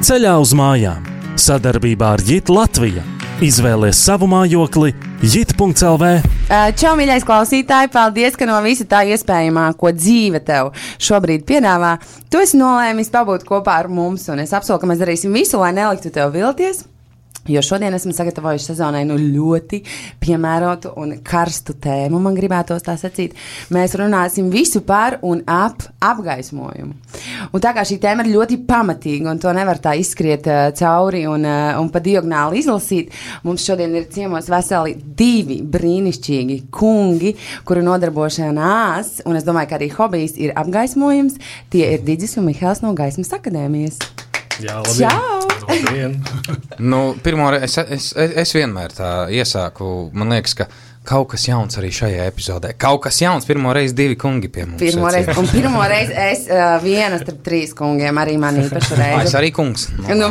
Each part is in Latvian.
Ceļā uz mājām. Sadarbībā ar JIT Latvija. Izvēlies savu mājokli jit.lv. Čau, mīļais klausītāji, paldies, ka no visa tā iespējamā, ko dzīve tev šobrīd piedāvā, tu esi nolēmis pabūt kopā ar mums, un es apsolu, ka mēs darīsim visu, lai neliktu tev vilties. Jo šodien esmu sagatavojuši sezonai ļoti piemērotu un karstu tēmu, man gribētos tā sacīt. Mēs runāsim visu par un ap apgaismojumu. Un tā kā šī tēma ir ļoti pamatīga un to nevar tā izskriet cauri un pa diagonāli izlasīt, mums šodien ir ciemos veseli 2 brīnišķīgi kungi, kuru nodarbošanās, un es domāju, ka arī hobijs ir apgaismojums. Tie ir Digis un Mihēls no Gaismas akadēmijas. Jā, labdien. Čau! Labdien. Pirmoreiz es vienmēr tā iesāku, man liekas, ka kaut kas jauns arī šajā epizodē. Kaut kas jauns, pirmoreiz 2 kungi pie mums. Pirmoreiz es viena starp 3 kungiem, arī man īpaši reizi. Es arī kungs.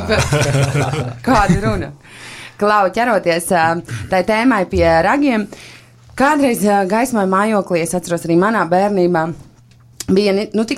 Kāda runa? Klau, ķeroties tai tēmai pie ragiem, kādreiz gaismai mājoklī, es atceros arī manā bērnībā, bija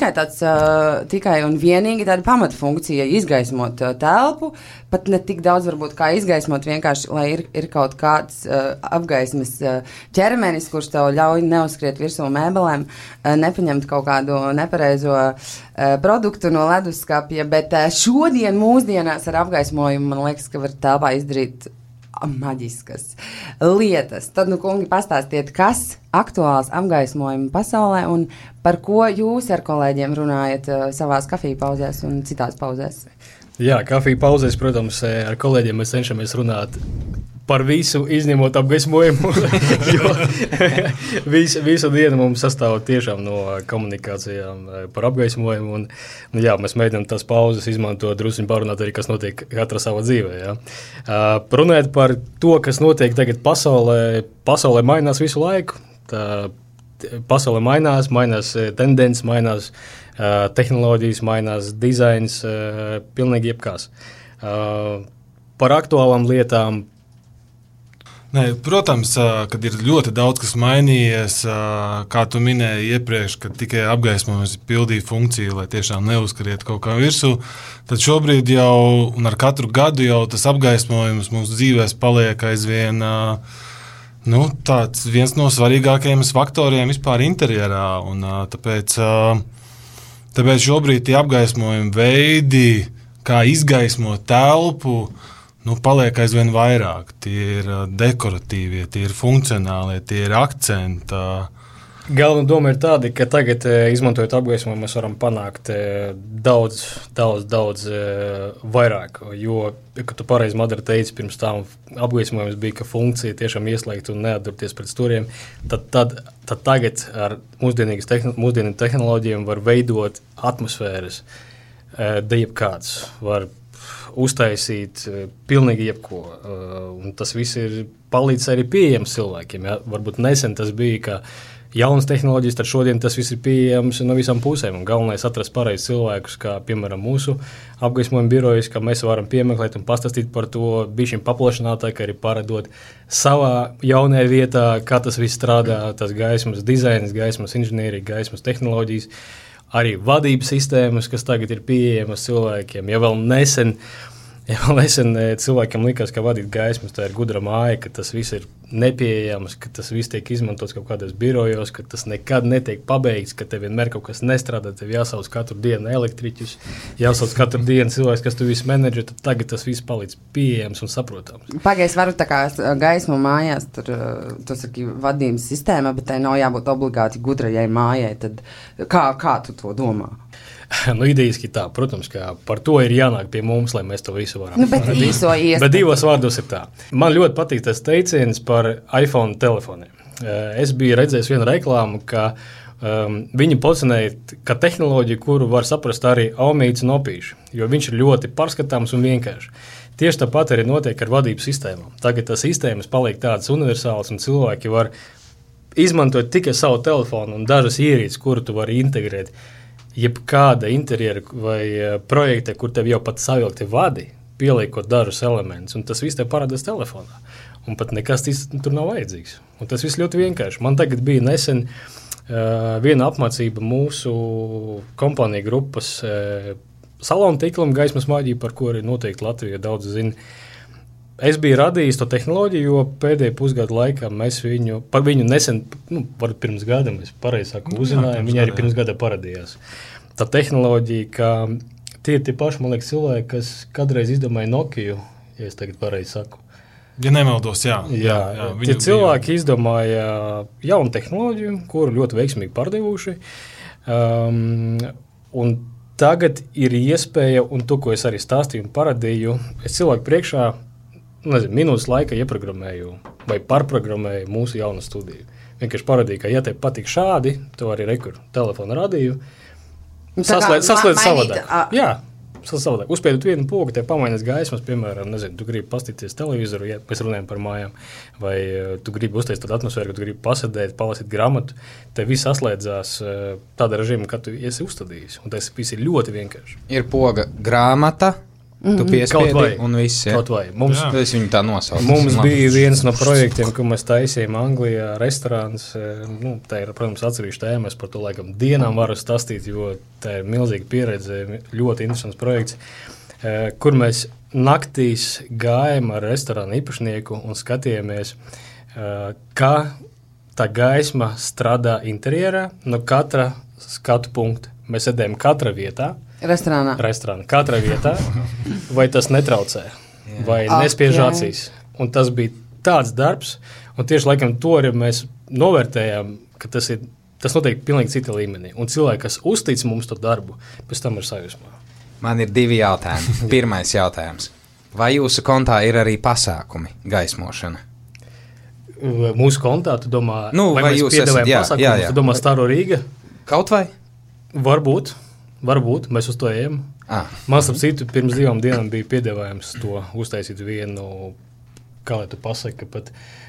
tikai un vienīgi tāda pamatfunkcija izgaismot telpu, pat ne tik daudz varbūt kā izgaismot, vienkārši, lai ir kaut kāds apgaismes ķermenis, kurš tev ļauj neuzskriet virsū mēbelēm, nepaņemt kaut kādu nepareizo produktu no leduskapja, bet šodien mūsdienās ar apgaismojumu, man liekas, ka var telpā izdarīt maģiskas lietas. Tad, kungi, pastāstiet, kas aktuāls apgaismojuma pasaulē un par ko jūs ar kolēģiem runājat savās kafiju pauzēs un citās pauzēs? Jā, kafiju pauzēs, protams, ar kolēģiem mēs cenšamies runāt par visu, izņemot apgaismojumu, jo visu dienu mums sastāv tiešām no komunikācijām par apgaismojumu, un jā, mēs mēģinām tās pauzes izmantot, drusciņi parunāt arī, kas notiek katra savā dzīvē, jā. Runājot par to, kas notiek tagad pasaulē mainās visu laiku, pasaulē mainās tendences, mainās tehnoloģijas, mainās dizains, pilnīgi jebkās. Par aktuālām lietām. Nē, protams, kad ir ļoti daudz kas mainījies, kā tu minēji iepriekš, kad tikai apgaismojums pildīja funkciju, lai tiešām neuzskriet kaut kā virsū, tad šobrīd jau, un ar katru gadu jau tas apgaismojums mūsu dzīvēs paliek aizvien tāds viens no svarīgākajiem faktoriem vispār interjerā, un tāpēc šobrīd tie apgaismojumi veidi, kā izgaismot telpu, paliek aizvien vairāk. Tie ir dekoratīvie, tie ir funkcionālie, tie ir akcenti. Galvenā doma ir tāda, ka tagad, izmantojot apgaismojumu, mēs varam panākt daudz vairāk. Jo, kad tu pareizi Madara teici, pirms tam apgaismojums bija, ka funkcija tiešām ieslēgt un neatdurties pret stūriem, tad tagad ar mūsdienu tehnoloģijām var veidot atmosfēras, jebkāds var uztaisīt pilnīgi jebko. Un tas viss ir palīdz arī pieejams cilvēkiem. Ja? Varbūt nesen tas bija, ka jaunas tehnoloģijas, tad šodien tas viss ir pieejams no visām pusēm. Un galvenais atrast pareizi cilvēkus, kā piemēram mūsu apgaismojuma birojas, ka mēs varam piemeklēt un pastāstīt par to bišķiņ paplašinātāk, arī paredot savā jaunajā vietā, kā tas viss strādā, tas gaismas dizains, gaismas inženierija, gaismas tehnoloģijas, arī vadības sistēmas, kas tagad ir pieejamas cilvēkiem. Ja vēl nesen cilvēkiem likās, ka vadīt gaismas, tā ir gudra māja, ka tas viss ir nepieejams, ka tas viss tiek izmantots kaut kādās birojos, ka tas nekad netiek pabeigts, ka tev vienmēr kaut kas nestrādā, tev jāsauc katru dienu elektriķus, jāsauc katru dienu cilvēks, kas tu visu menedžer, tad tagad tas viss palīdz pieejams un saprotams. Pagaies varu tā kā gaismu mājās, tur tas ir vadības sistēma, bet tai nav jābūt obligāti gudrajai mājai, tad kā tu to domā? Idejiski tā, protams, ka par to ir jānāk pie mums, lai mēs to visu varam. Bet Bet 2 vārdos ir tā. Man ļoti patīk tas teiciens par iPhone telefoniem. Es biju redzējis vienu reklāmu, ka viņi pozicionēja, ka tehnoloģija, kuru var saprast arī Omīts un Opīši, jo viņš ir ļoti pārskatāms un vienkārši. Tieši tāpat arī notiek ar vadības sistēmām. Tagad tas sistēmas paliek tādas universālas un cilvēki var izmantot tikai savu telefonu un dažas ierīces, kuru tu vari integrēt. Jebkāda interjera vai projekta, kur tev jau pat savilkti vadi, pieliekot dažus elementus, un tas viss tev parādās telefonā. Un pat nekas tur nav vajadzīgs. Un tas viss ļoti vienkārši. Man tagad bija nesen viena apmācība mūsu kompānija grupas salonu tīklam gaismas maģija, par ko arī noteikti Latvija daudz zina. Es biju radījis to tehnoloģiju, jo pēdējā pusgada laikā mēs par viņu nesen, pirms gada, mēs pareizi uzzinājām, viņa arī pirms gada parādījās. Tā tehnoloģija, ka tie ir tie paši, man liekas, cilvēki, kas kādreiz izdomāja Nokiju, ja es tagad pareizi saku. Ja nemaldos, jā. Tie cilvēki izdomāja jaunu tehnoloģiju, kuru ļoti veiksmīgi pārdevuši. Un tagad ir iespēja, un to, ko es arī stāstīju un parādīju, es cilvēku priekšā, minūtes laika ieprogrammēju vai pārprogrammēju mūsu jaunu studiju. Vienkārši parādīju, ka, ja tev patīk šādi, to arī telefonu radīju. Saslēdz savādāk. Jā. Savādāk. Uzspiedot vienu pogu, tev pamainās gaismas, piemēram, tu gribi pastīties televizoru, ja mēs runājam par mājām, vai tu gribi uztaisīt tādu atmosfēru, ka tu gribi pasēdēt, palasīt grāmatu, tev viss saslēdzās tādā režīmā, kad tu esi uzstādījis, un tas viss ir ļoti vienkārši. Ir poga grāmata, tu piespiedi, un viss, Kaut vai. Es viņu tā nosaucu. Mums bija viens no projektiem, ko mēs taisījām Anglijā, restorāns, tā ir, protams, atsevišķa tēma, es par to laikam dienām varu stāstīt, jo tā ir milzīga pieredze, ļoti interesants projekts, kur mēs naktīs gājām ar restorānu īpašnieku un skatījāmies, kā tā gaisma strādā interjerā no katra skatu punkta. Mēs sēdējām katra vietā, Restorānā. Katrā vietā, vai tas netraucē, vai nespiež acīs. Un tas bija tāds darbs, un tieši laikam to arī mēs novērtējām, ka tas notiek pilnīgi cita līmenī. Un cilvēki, kas uztic mums to darbu, pēc tam ir sajūsmā. Man ir 2 jautājumi. Pirmais jautājums. Vai jūsu kontā ir arī pasākumi, gaismošana? Mūsu kontā, tu domā, vai mēs jūs piedāvājam pasākumus, tu domā Staro Rīga? Kaut vai? Varbūt, mēs uz to ejam. Man starp citu, pirms 2 dienām bija piedāvājums to uztaisīt vienu, kā lai tu pasaki, pat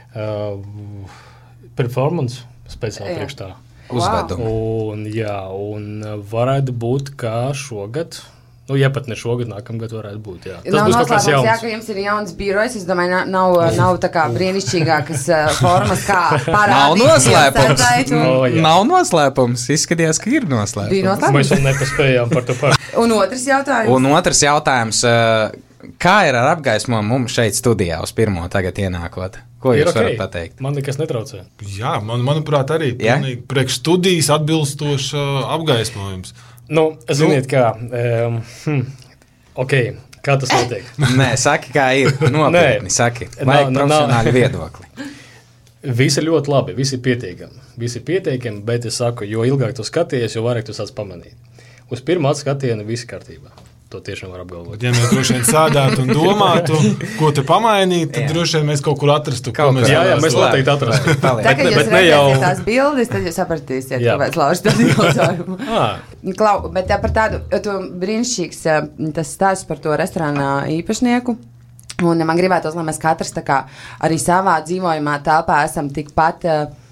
performance speciāli priekš tā. Uzvedumu. Un varētu būt, kā šogad, ja pat ne šogad, nākamgad varētu būt, jā. Tas būs kaut kas jauns. Jā, ka jums ir jauns birojs, es domāju, nav tā kā brīnišķīgākas formas, kā parādīt. Nav noslēpums, izskatījās, ka ir noslēpums. Mēs vēl nepaspējām par to pašu. Un otrs jautājums. Kā ir ar apgaismojumu mums šeit studijā uz pirmo tagad ienākot? Ko jūs varat pateikt? Man nekas netraucē. Jā, manuprāt, arī priekš studijas atbilstošs apgaismojums. Ziniet, kā, kā tas notiek? Nē, saki, kā ir, nopietni, saki, vajag profesionāli viedokli. Visi ir ļoti labi, visi ir pietiekami, bet es saku, jo ilgāk tu skaties, jo vairāk tu sāc pamanīt. Uz pirmā skatiena visi kārtībā. To tiešām var apgalvot. Ja mēs droši vien sādātu un domātu, ko te pamainīt, tad droši vien mēs kaut kur atrastu. Jā, mēs noteikti atrastu. Tagad jūs redzēsiet tās bildes, tad jūs sapratīsiet, kāpēc Lauris tādu jautājumu. Bet par tādu, tu brīnišķīgs tas stāsts par to restorānā īpašnieku. Un man gribētos, lai mēs katrs tā kā arī savā dzīvojumā telpā esam tikpat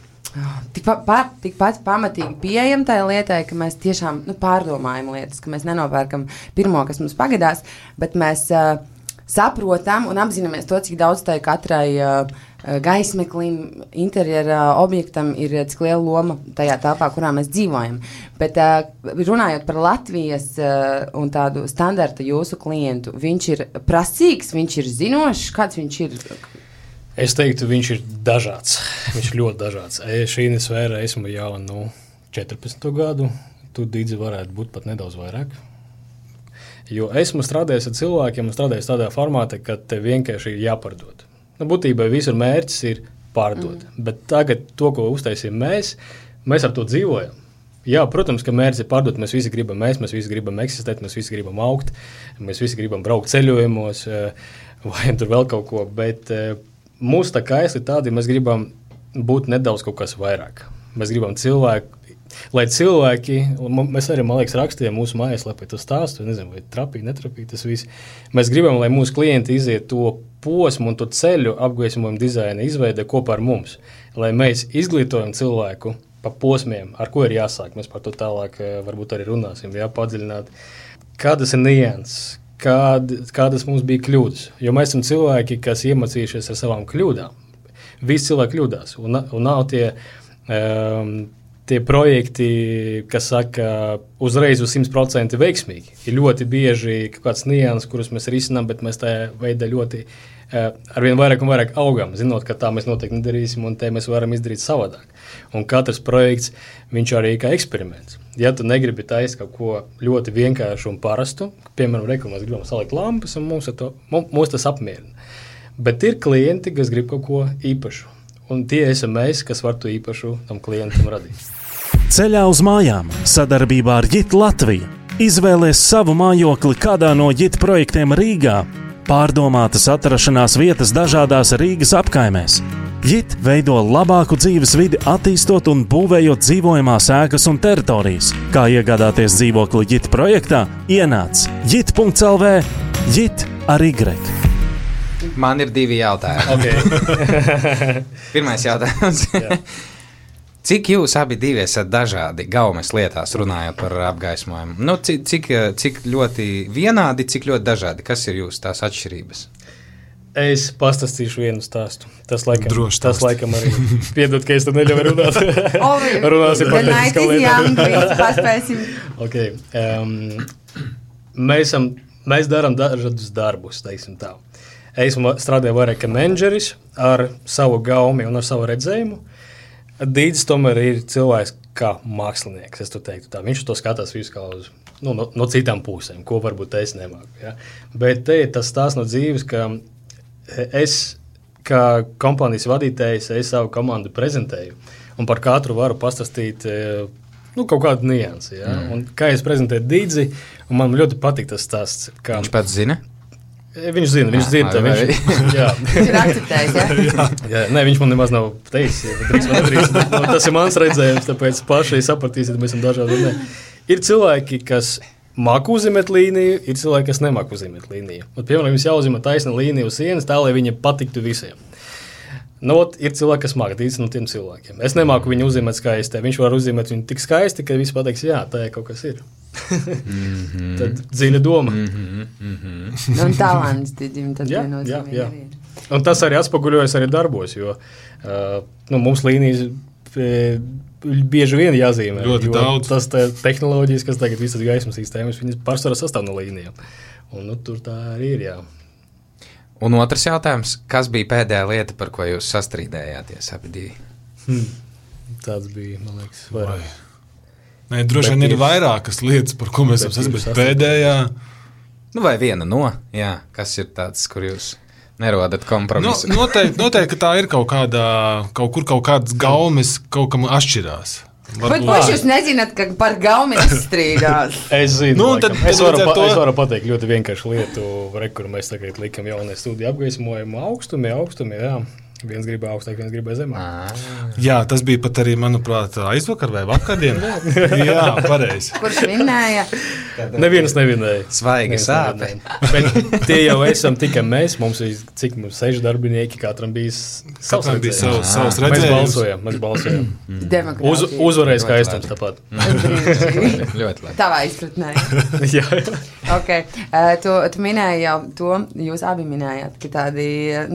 pamatīgi pieejam tai lietai, ka mēs tiešām pārdomājam lietas, ka mēs nenopērkam pirmo, kas mums pagadās, bet mēs saprotam un apzināmies to, cik daudz tai katrai gaismeklim, interjera objektam ir cik liela loma tajā telpā, kurā mēs dzīvojam. Bet runājot par Latvijas un tādu standarta jūsu klientu, viņš ir prasīgs, viņš ir zinošs, kāds viņš ir? Es teiktu, viņš ir dažāds. Viņš ir ļoti dažāds. Šī sfēra esmu jau 14 gadu. Tu, Dīdzi, varētu būt pat nedaudz vairāk. Jo esmu strādājis ar cilvēkiem, strādājis tādā formātā, ka te vienkārši ir jāpārdod. Būtībā visur mērķis ir pārdot. Bet tagad to, ko uztaisījām mēs ar to dzīvojam. Jā, protams, ka mērķis ir pārdot. Mēs visi gribam mēs visi gribam eksistēt, mēs visi gribam augt, mēs visi gribam braukt ceļojumos vai tur vēl kaut ko, bet mūsu tā kā ir tādi, mēs gribam būt nedaudz kaut kas vairāk. Mēs gribam lai cilvēki, mēs arī, man liekas, rakstījām mūsu mājaslapī to stāstu, nezinu, vai trapīgi, netrapīgi tas viss. Mēs gribam, lai mūsu klienti iziet to posmu un to ceļu apgaismojumu dizaina izveidē kopā ar mums, lai mēs izglītojam cilvēku pa posmiem, ar ko ir jāsāk. Mēs par to tālāk varbūt arī runāsim, padziļināt. Kādas ir nianses? Kādas mums bija kļūdas. Jo mēs esam cilvēki, kas iemācījušies ar savām kļūdām. Visi cilvēki kļūdās. Un nav tie tie projekti, kas saka, uzreiz uz 100% veiksmīgi, ir ļoti bieži kaut kāds nianses, kurus mēs risinām, bet mēs tajā veidā ļoti arvien vairāk un vairāk augam, zinot, ka tā mēs noteikti nedarīsim un te mēs varam izdarīt savādāk. Un katrs projekts, viņš arī kā eksperiments. Ja tu negribi taisīt kaut ko ļoti vienkāršu un parastu, piemēram, mēs gribam salikt lampas un mūs tas apmierina. Bet ir klienti, kas grib kaut ko īpašu. Un tie esam mēs, kas var to īpašu tam klientam radīt. Ceļā uz mājām sadarbībā ar JIT Latvija. Izvēlies savu mājokli kādā no JIT projektiem Rīgā. Pārdomātas atrašanās vietas dažādās Rīgas apkaimēs. JIT veido labāku dzīves vidi, attīstot un būvējot dzīvojamās ēkas un teritorijas. Kā iegādāties dzīvokli JIT projektā? Ienāc JIT.lv, JIT ar Y. Man ir 2 jautājumi. Okay. Pirmais jautājums. Cik jūs abi esat dažādi gaumes lietās, runājot par apgaismojumu? Nu, cik ļoti vienādi, cik ļoti dažādi? Kas ir jūsu tās atšķirības? Es pastāstīšu vienu stāstu. Tas laikam arī piedod, ka es tad neļauju runāt. Runāsim par paspēsim. Okay. Mēs darām dažādus darbus, teiksim tā. Es strādāju vairāk kā menedžeris ar savu gaumi un ar savu redzējumu. Dīdis tomēr ir cilvēks kā mākslinieks, es to teiktu tā. Viņš to skatās visu kā uz, no citām pusēm, ko varbūt es nemāku. Ja? Bet te ir tas stāsts no dzīves, ka es kā kompānijas vadītājs, es savu komandu prezentēju un par katru varu pastāstīt kaut kādu niansi. Ja? Un kā es prezentēju Dīdzi, un man ļoti patīk tas stāsts. Viņš pats zina? Viņš zina. Viņš ir akceptējis, ja? Jā, ne, viņš man nemaz nav teicis, ja drīz vai nedrīz. Tas ir mans redzējums, tāpēc paši sapratīsiet, mēs esam dažādi. Ne. Ir cilvēki, kas māk uzzīmēt līniju, ir cilvēki, kas nemāk uzzīmēt līniju. Un, piemēram, jums jāuzzīmē taisna līnija uz sienas, tā, lai viņa patiktu visiem. Ir cilvēki, kas māk, tīcis no tiem cilvēkiem. Es nemāku viņu uzzīmēt skaisti. Viņš var uzzīmēt viņu tik skaisti, ka visi pateiks, jā, tā ir kaut kas ir. Tad dziļa doma. Un talants, Didim, tad viennozīmīgi jā. Un tas arī atspoguļojas arī darbos, jo mums līnijas bieži vien jāzīmē. Ļoti daudz. Tas tehnoloģijas, kas tagad visas gaismas sistēmas, viņas pārsvarā sastāv no līnijām. Un tur tā arī ir, jā. Un otrs jautājums, kas bija pēdējā lieta, par ko jūs sastrīdējāties abi divi? Tāds bija, man liekas, vairāk. Nē, droši vien ir vairākas lietas, par ko mēs esam sastrīdējušies, bet pēdējā... vai viena no, jā, kas ir tāds, kur jūs nerodat kompromisu? Noteikti, ka tā ir kaut kādas gaumes kaut kam atšķirās. Bet ko jūs nezināt, ka par gaumi strīdās? Es zinu, es varu pateikt ļoti vienkāršu lietu, kur mēs tagad likam jaunie studiju apgaismojumu augstumi, jā. Viens gribēja augstāk, viens gribēja zemāk. Jā, tas bija pat arī, manuprāt, aizvakar vai vakardien. Jā, pareizi. Kurš vinēja? Neviens nevinēja. Svaigi sāpe. Bet tie jau esam tikai mēs, mums ir, cik mums 6 darbinieki, katram bija savs redzējums. Mēs balsojam. Uzvarēja skaistums tāpat. Ļoti labi. Tavā izpratnē. Jā. Okay. Tu minēji jau to, jūs abi minējāt, ka tādi,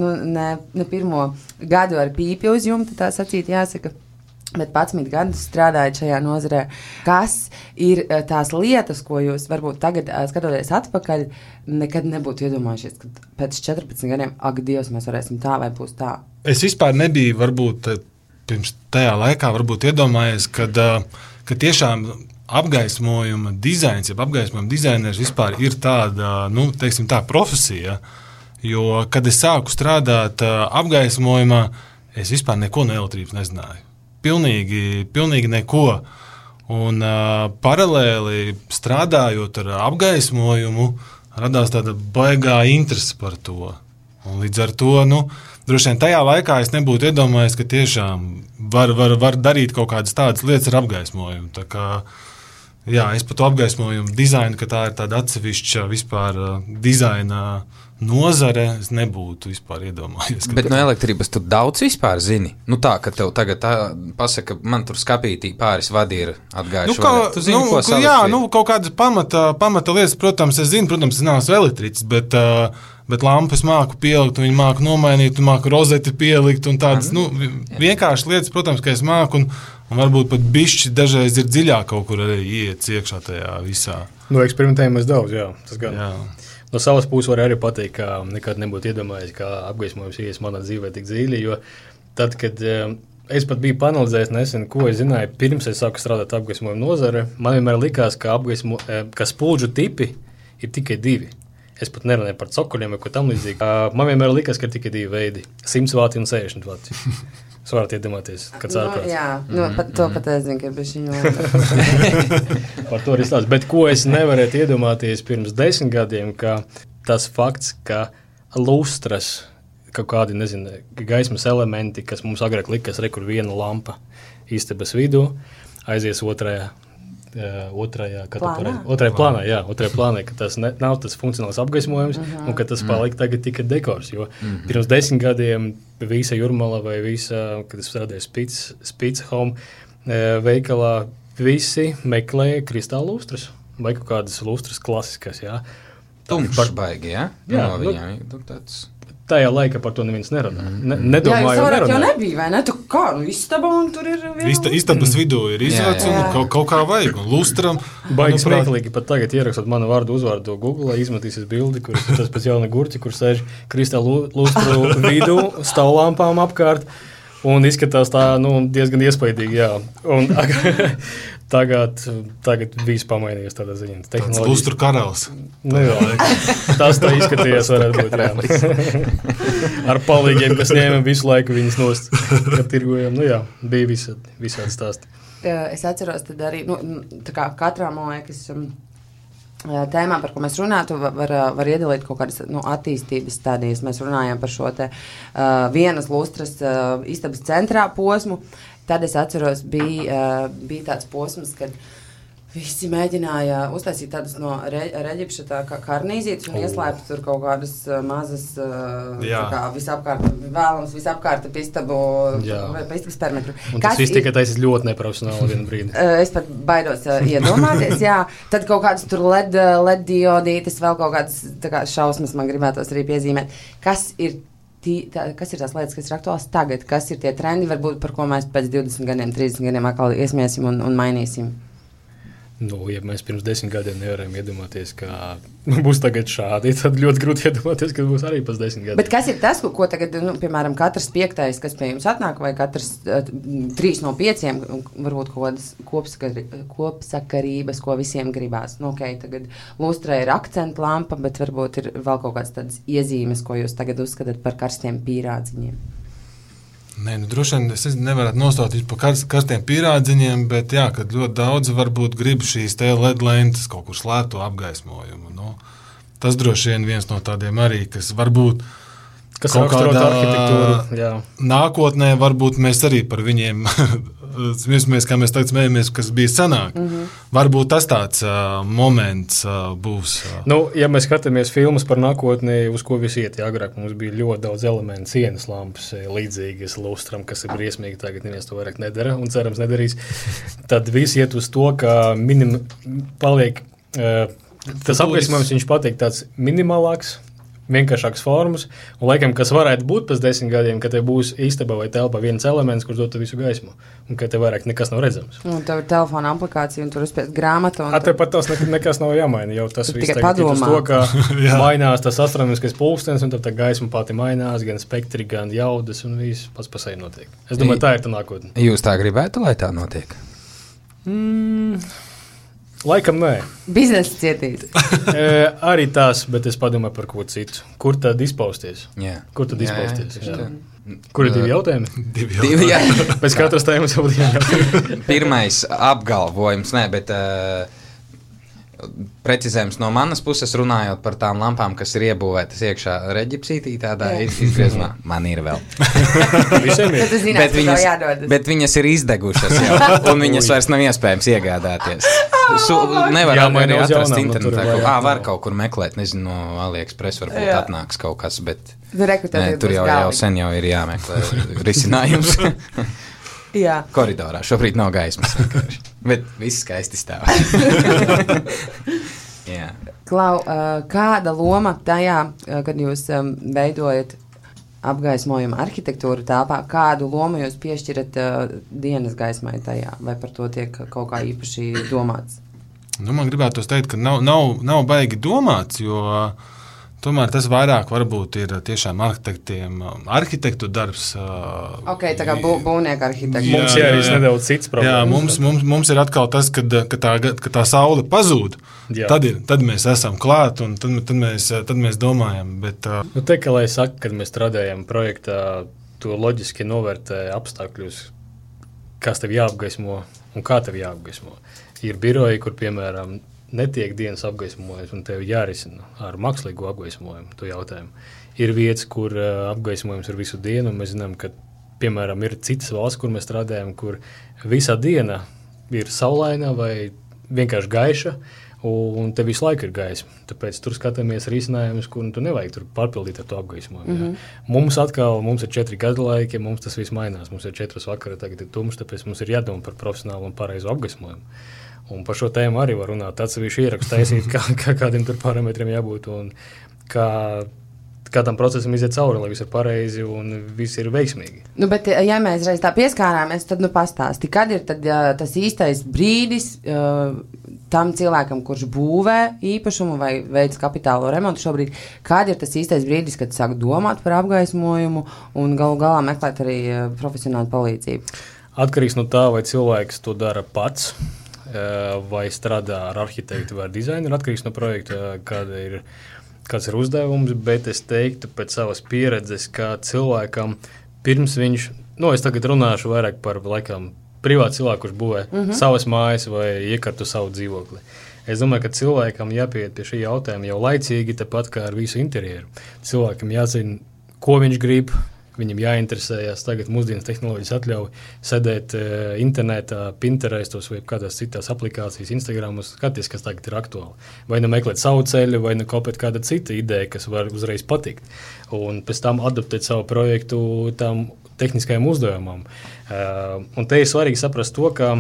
ne pirmo gadu ar pīpi uz jumta, tā sacīt jāsaka, bet 11 gadus strādājot šajā nozarē. Kas ir tās lietas, ko jūs varbūt tagad, skatoties atpakaļ, nekad nebūtu iedomājušies, ka pēc 14 gadiem, ak, Dievs, mēs varēsim tā vai būs tā? Es vispār nebiju, varbūt, pirms tajā laikā varbūt iedomājies, ka tiešām apgaismojuma dizains, jeb apgaismojuma dizainers vispār ir tāda, teiksim tā, profesija, jo, kad es sāku strādāt apgaismojumā, es vispār neko no elektrības nezināju. Pilnīgi neko. Un paralēli strādājot ar apgaismojumu, radās tāda baigā interese par to. Un līdz ar to, droši vien tajā laikā es nebūtu iedomājies, ka tiešām var darīt kaut kādas tādas lietas ar apgaismojumu. Tā kā, jā, es par to apgaismojumu dizainu, ka tā ir tāda atsevišķa vispār dizaina nozare, es nebūtu vispār iedomājies. Bet no elektrības tu daudz vispār zini? Tā, ka tev tagad pasaka, man tur skapītī pāris vadi ir atgājuši. Tu zini, ko salikti? Jā, kaut kādas pamata lietas, protams, es zinu, protams, es neesmu elektriķis, bet lampas māku pielikt, viņi māku nomainīt, māku rozeti pielikt un tādas, vienkārši lietas, protams, ka es māku un Un varbūt pat bišķi dažreiz ir dziļāk kaut kur arī iet iekšā tajā visā. No eksperimentējumies daudz, jā. Tas gan. Jā. No savas puses var arī pateikt, ka nekad nebūtu iedomājies, kā apgaismojums ies manā dzīvē tik dziļi, jo tad, kad es pat biju panalizējis nesen, ko es zināju, pirms es sāku strādāt apgaismojumu nozare, man vienmēr likās, ka spuldžu tipi ir tikai 2. Es pat nerunāju par cokuļiem vai ko tam līdzīgi. Man vienmēr likās, ka ir tikai 2 veidi – 100 vati un 60 vati. Jūs varat iedomāties, kad sārprāts. Pat to pat es zinu, ka ir bišķiņu. Par to arī stāst. Bet ko es nevarētu iedomāties pirms 10 gadiem, ka tas fakts, ka lustras, kaut kādi, nezinu, gaismas elementi, kas mums agrāk likas, kur viena lampa istabas vidū, aizies otrajā plānā, ka tas nav tas funkcionāls apgaismojums un ka tas palika tagad tikai dekors, jo pirms 10 gadiem visa Jūrmala vai visa, kad es strādāju Spitz Home veikalā, visi meklēja kristālu lustras vai kaut kādas lustras klasiskas, jā. Tumšs baigi, jā? Jā, no viņām, tāds... Tajā laikā par to neviens nerunā. Nedomāju, jā, jūs jau nebija, vai ne? Tu kā, istaba un tur ir... Istabas vidū ir izvērts un kaut kā vajag. Un lustram... Baigi smieklīgi pat tagad ierakstot manu vārdu uzvārdu Google, izmetīsies bildi, kur tas pēc jauna gurķi, kur sēž kristālu lustru vidū, stāvlampām apkārt. Un izskatās tā, diezgan iespaidīgi, jā. Un tagad viss pamainījies tādā ziņā. Tāds lustru karalis. Tas tā izskatījās varētu būt reāli. Ar palīgiem, kas ņēma visu laiku viņas nost, kad tirgojam. Bija visādi stāsti. Es atceros tad arī, tā kā katrā, man liekas, tēmā, par ko mēs runātu, var iedalīt kaut kādas attīstības stadijas. Mēs runājām par šo te vienas lustras istabas centrā posmu. Tad es atceros, bija tāds posms, kad visi mēģināja uztaisīt tādas no reģipša tā kā karnīzītes un ieslēpt tur kaut kādas mazas visapkārt istabu vai istabas perimetru. Un tas viss tikai taisīs ļoti neprofesionāli vienu brīdi. Es pat baidos iedomāties, jā. Tad kaut kādas tur LED diodītes, vēl kaut kādas tā kā šausmas man gribētos arī piezīmēt. Kas ir tās lietas, kas ir aktuāls tagad? Kas ir tie trendi, varbūt, par ko mēs pēc 20 gadiem, 30 gadiem atkal iesmiesim un mainīsim? Ja mēs pirms 10 gadiem nevaram iedomāties, ka būs tagad šādi, tad ļoti grūti iedomāties, ka būs arī pēc 10 gadiem. Bet kas ir tas, ko tagad, piemēram, katrs 5, kas pie jums atnāk, vai katrs 3 no 5, varbūt kaut kādas kopsakarības, ko visiem gribās? Tagad lustrē ir akcentu lampa, bet varbūt ir vēl kaut kādas tādas iezīmes, ko jūs tagad uzskatāt par karstiem pīrādziņiem. Nē, droši vien es nevarētu nostāt par karstiem pīrādziņiem, bet jā, kad ļoti daudz varbūt grib šīs te LED lentes kaut kur slēpto apgaismojumu. Tas droši vien viens no tādiem arī, kas varbūt kas kaut kādā arhitektūru, jā. Nākotnē varbūt mēs arī par viņiem smiesamies, kā mēs tagad smējamies, kas bija senāk. Varbūt tas tāds moments būs. Ja mēs skatāmies filmas par nākotni, uz ko visi iet, agrāk mums bija ļoti daudz elementu, sienas lampas līdzīgas lustram, kas ir briesmīgi, tagad neviens to vairāk nedara un cerams nedarīs. Tad visi iet uz to, ka paliek, tas apgaismojums viņš patiek tāds minimālāks, vienkāršākas formas, un laikam, kas varētu būt pēc 10 gadiem, ka te būs istaba vai telpa viens elements, kurš dod visu gaismu, un ka te vairāk nekas nav redzams. Un tev ir telefona aplikācija, un tur uzspiest grāmatu. Te pat tas nekas nav jāmaina, jau tas viss tagad ir uz to, ka mainās tas astronomiskais pulkstenis, un tad tā gaisma pati mainās, gan spektri, gan jaudas, un viss pats pa sevi notiek. Es domāju, tā ir tā nākotne. Jūs tā gribētu, lai tā notiek? Laikam nē. Biznesa cietīt. Arī tās, bet es padomāju par ko citu. Kur tad izpausties? Jā. Kur tad izpausties? Kur ir 2 jautājumi? 2 jautājumi. Pēc katras tēmas jau 2 jautājumi. Pirmais apgalvojums, bet precizējums no manas puses runājot par tām lampām, kas ir iebūvētas iekšā reģipsītī, tādā izgriezumā. Man ir vēl. Bet viņas ir izdegušas jau, un viņas vairs nav iespējams iegādāties. Nevar arī atrast internetā. Var kaut kur meklēt, nezinu, no AliExpress varbūt atnāks kaut kas, bet tur jau sen jau ir jāmeklē risinājums. Jā. Koridorā. Šobrīd nav gaismas vienkārši. Bet viss skaisti stāv. Klau, kāda loma tajā, kad jūs veidojat apgaismojuma arhitektūru telpā, kādu lomu jūs piešķirat dienas gaismai tajā, vai par to tiek kaut kā īpaši domāts? Nu, man gribētos teikt, ka nav baigi domāts, jo tomēr tas vairāk varbūt ir tiešām arhitektu darbs. Ok, tā kā būvnieku arhitektu. Mums arī nedaudz cits problēmas. Jā, mums ir atkal tas, ka tā saule pazūd, tad mēs esam klāt un tad mēs domājam. Bet, Nu, te, ka, lai saka, kad mēs strādājam projektā, to loģiski novērtē apstākļus, kas tev jāapgaismo un kā tev jāapgaismo. Ir biroji, kur, piemēram, netiek dienas apgaismojums un tev jārisina ar mākslīgo apgaismojumu to jautājumu. Ir vietas, kur apgaismojums ir visu dienu, un mēs zinām, ka, piemēram, ir citas valsts, kur mēs strādājam, kur visā diena ir saulaina vai vienkārši gaiša, un te visu laiku ir gaisma. Tāpēc tur skatāmies risinājumus, kur tu nevajag tur pārpildīt ar to apgaismojumu. Mums ir 4 gadu laiki, mums tas viss mainās. Mums ir 4 vakara, tagad ir tumšs, tāpēc mums ir jādomā par profesionālu un pareizu apgaismojumu. Un par šo tēmu arī var runāt, atsevišķi ierakstu taisīt, kā kādiem tur parametriem jābūt un kā tam procesam iziet cauri, lai viss ir pareizi un viss ir veiksmīgi. Nu, bet, ja mēs reiz tā pieskārāmies, tad pastāsti, kad ir tas īstais brīdis tam cilvēkam, kurš būvē īpašumu vai veic kapitālo remontu šobrīd, kad ir tas īstais brīdis, kad sāk domāt par apgaismojumu un galu galā meklēt arī profesionālu palīdzību? Atkarīgs no tā, vai cilvēks to dara pats, vai strādā ar arhitektu vai ar dizaineru, atkarīgs no projekta, kāds ir uzdevums, bet es teiktu pēc savas pieredzes, ka cilvēkam pirms viņš, es tagad runāšu vairāk par laikam privātu cilvēku, kurš būvē savas mājas vai iekartu savu dzīvokli. Es domāju, ka cilvēkam jāpieiet pie šī jautājuma jau laicīgi, tāpat kā ar visu interjeru. Cilvēkam jāzina, ko viņš grib, viņam jāinteresējas. Tagad mūsdienas tehnoloģijas atļauj sēdēt internetā, Pinterestos vai kādās citās aplikācijas, Instagramus, skaties, kas tagad ir aktuāli. Vai nu meklēt savu ceļu, vai nu kopēt kāda cita ideja, kas var uzreiz patikt. Un pēc tam adaptēt savu projektu tam tehniskajam uzdevumam. Un te ir svarīgi saprast to, ka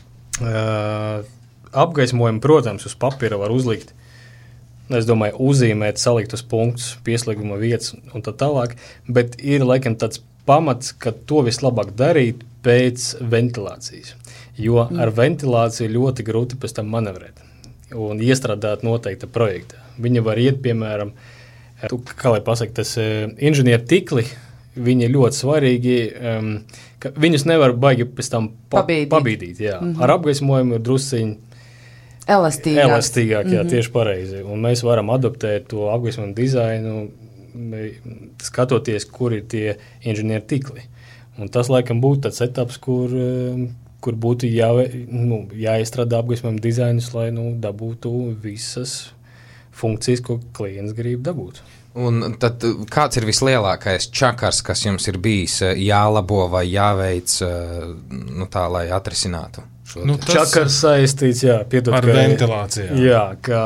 apgaismojumu, protams, uz papīra var uzlikt. Es domāju, uzzīmēt, salikt uz punktus, pieslēguma vietas un tā tālāk, bet ir laikam tāds pamats, ka to vislabāk darīt pēc ventilācijas, jo ar ventilāciju ļoti grūti pēc tam manevrēt un iestrādāt noteikta projekta. Viņa var iet, piemēram, kā lai pasaka, tas inženieru tikli, viņi ir ļoti svarīgi, ka viņus nevar baigi pēc tam pabīdīt. Jā. Ar apgaismojumu ir drusciņi Elastīgāk, jā, tieši pareizi. Un mēs varam adaptēt to apgaismojumu dizainu, skatoties, kur ir tie inženieru tikli. Un tas, laikam, būtu tāds etaps, kur būtu jāiestrādā apgaismojumu dizainus, lai dabūtu visas funkcijas, ko klients grib dabūt. Un tad kāds ir vislielākais čakars, kas jums ir bijis jālabo vai jāveic tā, lai atrisinātu? Čakars saistīts, ar ventilāciju. Jā, ka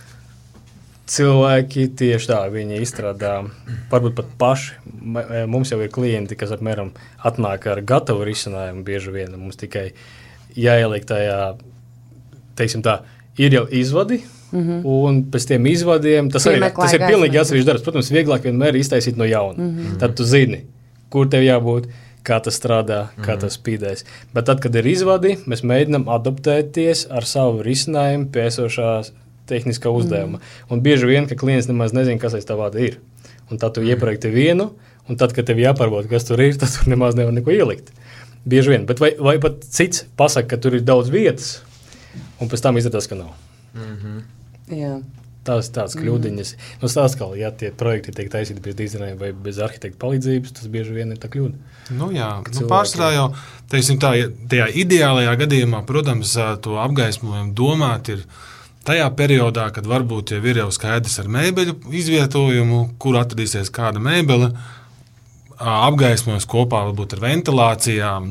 cilvēki tieši tā, viņi izstrādā, varbūt pat paši. Mums jau ir klienti, kas apmēram atnāk ar gatavu risinājumu bieži vien. Mums tikai jāieliek tajā, teiksim tā, ir jau izvadi, un pēc tiem izvadiem, tas ir pilnīgi atsevišķs darbs. Protams, vieglāk vienmēr iztaisīt no jauna. Tad tu zini, kur tev jābūt, kā tas strādā, kā tas spīdēs. Bet tad, kad ir izvadi, mēs mēģinām adaptēties ar savu risinājumu pie esošās tehniskā uzdevuma. Un bieži vien, ka klients nemaz nezina, kas aiz tā vada ir. Un tad tu ieprojekti vienu, un tad, kad tev jāpārbauda, kas tur ir, tad tur nemaz nevar neko ielikt. Bieži vien. Bet vai pat cits pasaka, ka tur ir daudz vietas, un pēc tam izrādās, ka nav. Jā. Tāds kļūdiņas. Atkal, ja tie projekti tiek taisīti bez dizaina vai bez arhitekta palīdzības, tas bieži vien ir tā kļūda. Pārsvarā jau, teiksim tā, tajā ideālajā gadījumā, protams, to apgaismojumu domāt ir tajā periodā, kad varbūt jau ir jau skaidrs ar mēbeļu izvietojumu, kur atradīsies kāda mēbele, apgaismojums kopā varbūt ar ventilācijām.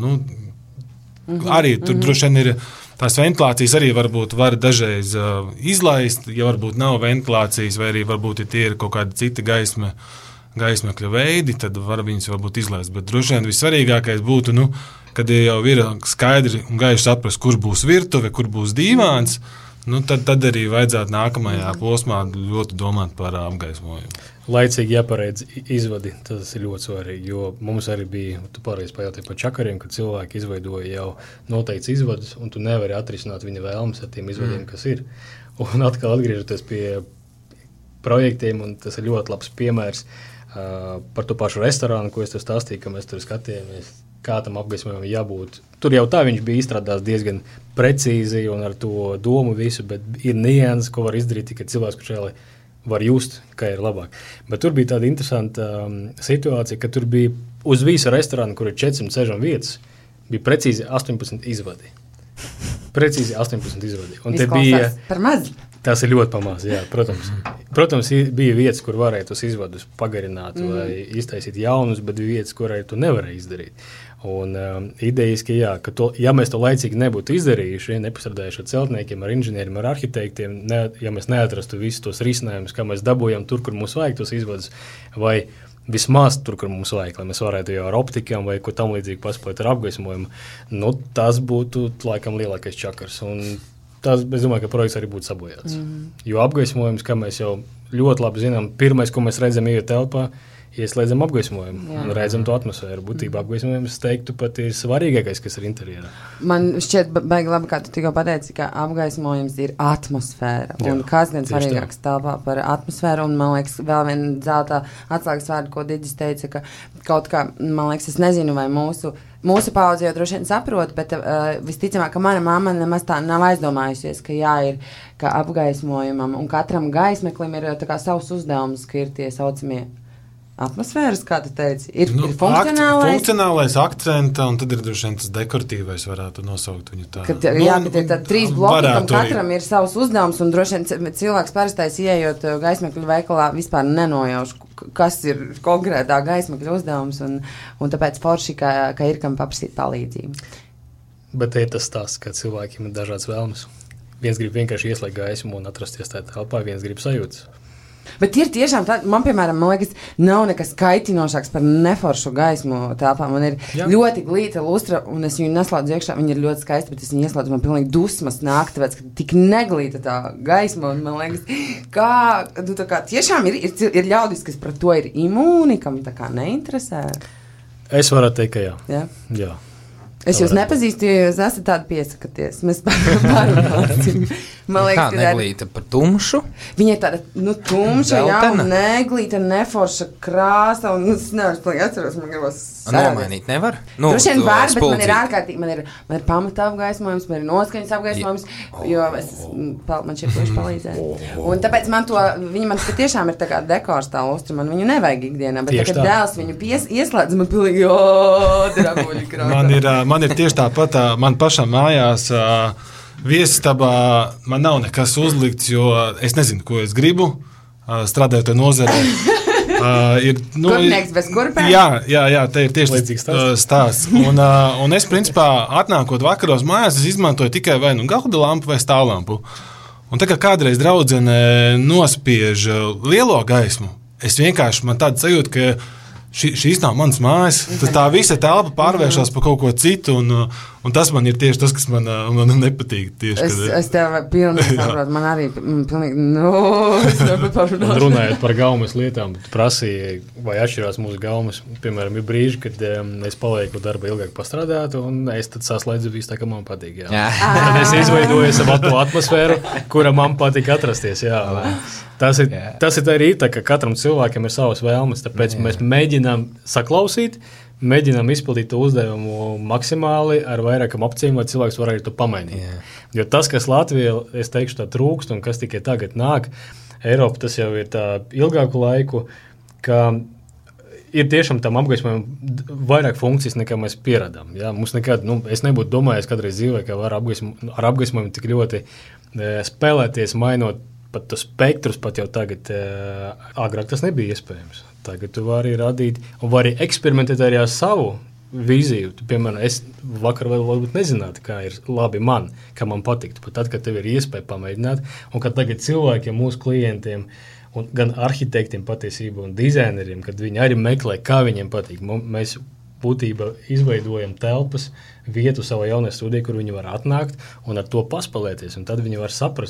Arī tur droši vien ir tās ventilācijas arī varbūt var dažreiz izlaist, ja varbūt nav ventilācijas, vai arī varbūt ja tie ir kaut kādi citi gaismekļa veidi, tad var viņus varbūt izlaist. Bet droši vien vissvarīgākais būtu, kad jau ir skaidri un gaiši saprast, kur būs virtuve, kur būs dīvāns, tad arī vajadzētu nākamajā posmā ļoti domāt par apgaismojumu. laicīgi jāpareidz izvadi, tas ir ļoti svarīgi, jo mums arī bija, tu pareizi pajautāji par čakariem, kad cilvēki izveidoja jau noteikts izvadus, un tu nevari atrisināt viņa vēlmes ar tiem izvadiem, kas ir. Un atkal atgriežoties pie projektiem, un tas ir ļoti labs piemērs par to pašu restorānu, ko es tur stāstīju, ka mēs tur skatījāmies, kā tam apgaismojumam jābūt. Tur jau tā viņš bija izstrādās diezgan precīzi un ar to domu visu, bet ir nianses, ko var izdarīt tikai cilvēks, kurš reāli var just, ka ir labāk. Bet tur bija tāda interesanta situācija, ka tur bija uz visu restorānu, kur ir 460 vietas, bija precīzi 18 izvadi. Precīzi 18 izvadi. Un te bija par maz. Tas ir ļoti pamaz, jā, protams. Protams, bija vietas, kur varēja tos izvadus pagarināt vai iztaisīt jaunus, bet bija vietas, kur arī to nevarēja izdarīt. Un idejiski, jā, ka ja mēs to laicīgi nebūtu izdarījuši, nepastrādājuši ar celtniekiem, ar inženieriem, ar arhitektiem, ja mēs neatrastu visus tos risinājumus, kā mēs dabūjam tur, kur mums vajag tos izvadus, vai vismaz tur, kur mums vajag, lai mēs varētu jau ar optikām vai ko tam līdzīgi paspēt ar apgaismojumu, tas būtu laikam lielākais čakars. Un tas, es domāju, ka projekts arī būtu sabojāts. Jo apgaismojums, kā mēs jau ļoti labi zinām, pirmais, ko mēs redzam, ir telpā, ieslēdzam apgaismojumu un redzam to atmosfēru. Būtībā apgaismojums, teiktu, pat ir svarīgākais, kas ir interjerā. Man šķiet baigi labi, kā tu tikko pateici, ka apgaismojums ir atmosfēra. Un kas gan svarīgāks telpā par atmosfēru. Un, man liekas, vēl viena zelta atslēgas vārda, ko Digis teica, ka kaut kā, man liekas, es nezinu, vai mūsu paudze jau droši vien saprot, bet visticamāk, ka mana mamma nemaz tā nav aizdomājusies, ka ir ka apgaismojumam un katram gaismeklim ir tā kā savs uzdevums, ka ir tie saucamie atmosfēras, kā tu teici, ir funkcionālais akcenta, un tad ir droši vien tas dekoratīvais, varētu nosaukt viņu tā. Kad ir tā 3 bloki, kam katram ir savs uzdevums, un droši vien cilvēks parastais ieejot gaismekļu veikalā vispār nenojauš, kas ir konkrētā gaismekļu uzdevums, un tāpēc forši, ka ir kam paprasīt palīdzību. Bet ir tas stāsts, ka cilvēkiem ir dažādas vēlmes. Viens grib vienkārši ieslēgt gaismu un atrasties tajā telpā, viens grib sajūtas. Bet ir tiešām tā, man, piemēram, man liekas, nav nekas kaitinošāks par neforšu gaismu telpā. Man ir ļoti glīta lustra, un es viņu neslēdzu iekšā, viņa ir ļoti skaista, bet es viņu ieslēdzu, man pilnīgi dusmas nāk, tāpēc, ka tik neglīta tā gaisma, un man liekas, kā tiešām ir ļaudis, kas par to ir imūni, kam tā kā neinteresē. Es varu teikt, ka jā. Jā. Es jūs nepazīstu, jo jūs esat tādi piesakaties. Mēs parunāsim. Man liekas, kā neglīta par tumšu? Viņa ir tāda, tumša, Zeltena? Neglīta, neforša krāsa, un es nevaru atceros, man gribas nomainīt nevar? Droši vien var, bet man ir ārkārtīgi, man ir pamata apgaismojums, man ir noskaņas apgaismojums, jo man šie puiši palīdzēja. Un tāpēc viņa man tiešām ir tā kā dekors tā lustra, man viņu nevajag ikdienā, bet tagad dēls viņu ieslēdz, man pilnīgi, draguļi krāsa. Man ir tieši tāpat, man pašam mājās viesistabā man nav nekas uzlikts, jo es nezinu, ko es gribu, strādājot nozarē. Kurpnieks bez kurpēm? Jā, te ir tieši stāsts. Un es, principā, atnākot vakaros mājās, es izmantoju tikai vai galda lampu vai stāvlampu. Un tā kā kādreiz draudzene nospiež lielo gaismu, es vienkārši man tādu sajūtu, ka šīs nav manas mājas, tad tā visa telpa pārvēršas par kaut ko citu, un tas man ir tieši tas, kas man nepatīk. Es tev pilnīgi saprotu, man arī pilnīgi, es nevaru parunāt. Runājot par gaumes lietām, prasīja, vai atšķirās mūsu gaumes. Piemēram, ir brīži, kad es palieku darba ilgāk pastrādāt, un es tad saslēdzu visu tā, ka man patīk. Tad es izveidoju savu to atmosfēru, kura man patīk atrasties. Tas ir arī tā, ka katram cilvēkam ir savas vēlmes, tāpēc mēs mēģinām saklausīt, mēģinām izpildīt to uzdevumu maksimāli ar vairākam opcijām, lai cilvēks var arī to pamainīt. Jo tas, kas Latvijā, es teikšu, tā trūkst un kas tikai tagad nāk, Eiropa tas jau ir tā ilgāku laiku, ka ir tiešām tam apgaismojumam vairāk funkcijas, nekā mēs pieradām. Mums nekad, es nebūtu domājis kādreiz dzīvē, ka var ar apgaismojumu tik ļoti spēlēties, mainot pat tos spektrus, pat jau tagad agrāk tas nebija iespējams. Tagad tu vari radīt un vari eksperimentēt arī ar savu vīziju. Piemēram, es vakar varbūt nezinātu, kā ir labi man, kā man patiktu. Pat tad, kad tev ir iespēja pamēģināt, un kad tagad cilvēkiem, mūsu klientiem, un gan arhitektiem patiesībā un dizaineriem, kad viņi arī meklē, kā viņiem patīk. Mēs būtībā izveidojam telpas, vietu savā jaunajā studijā, kur viņi var atnākt un ar to paspēlēties, un tad viņi var saprast,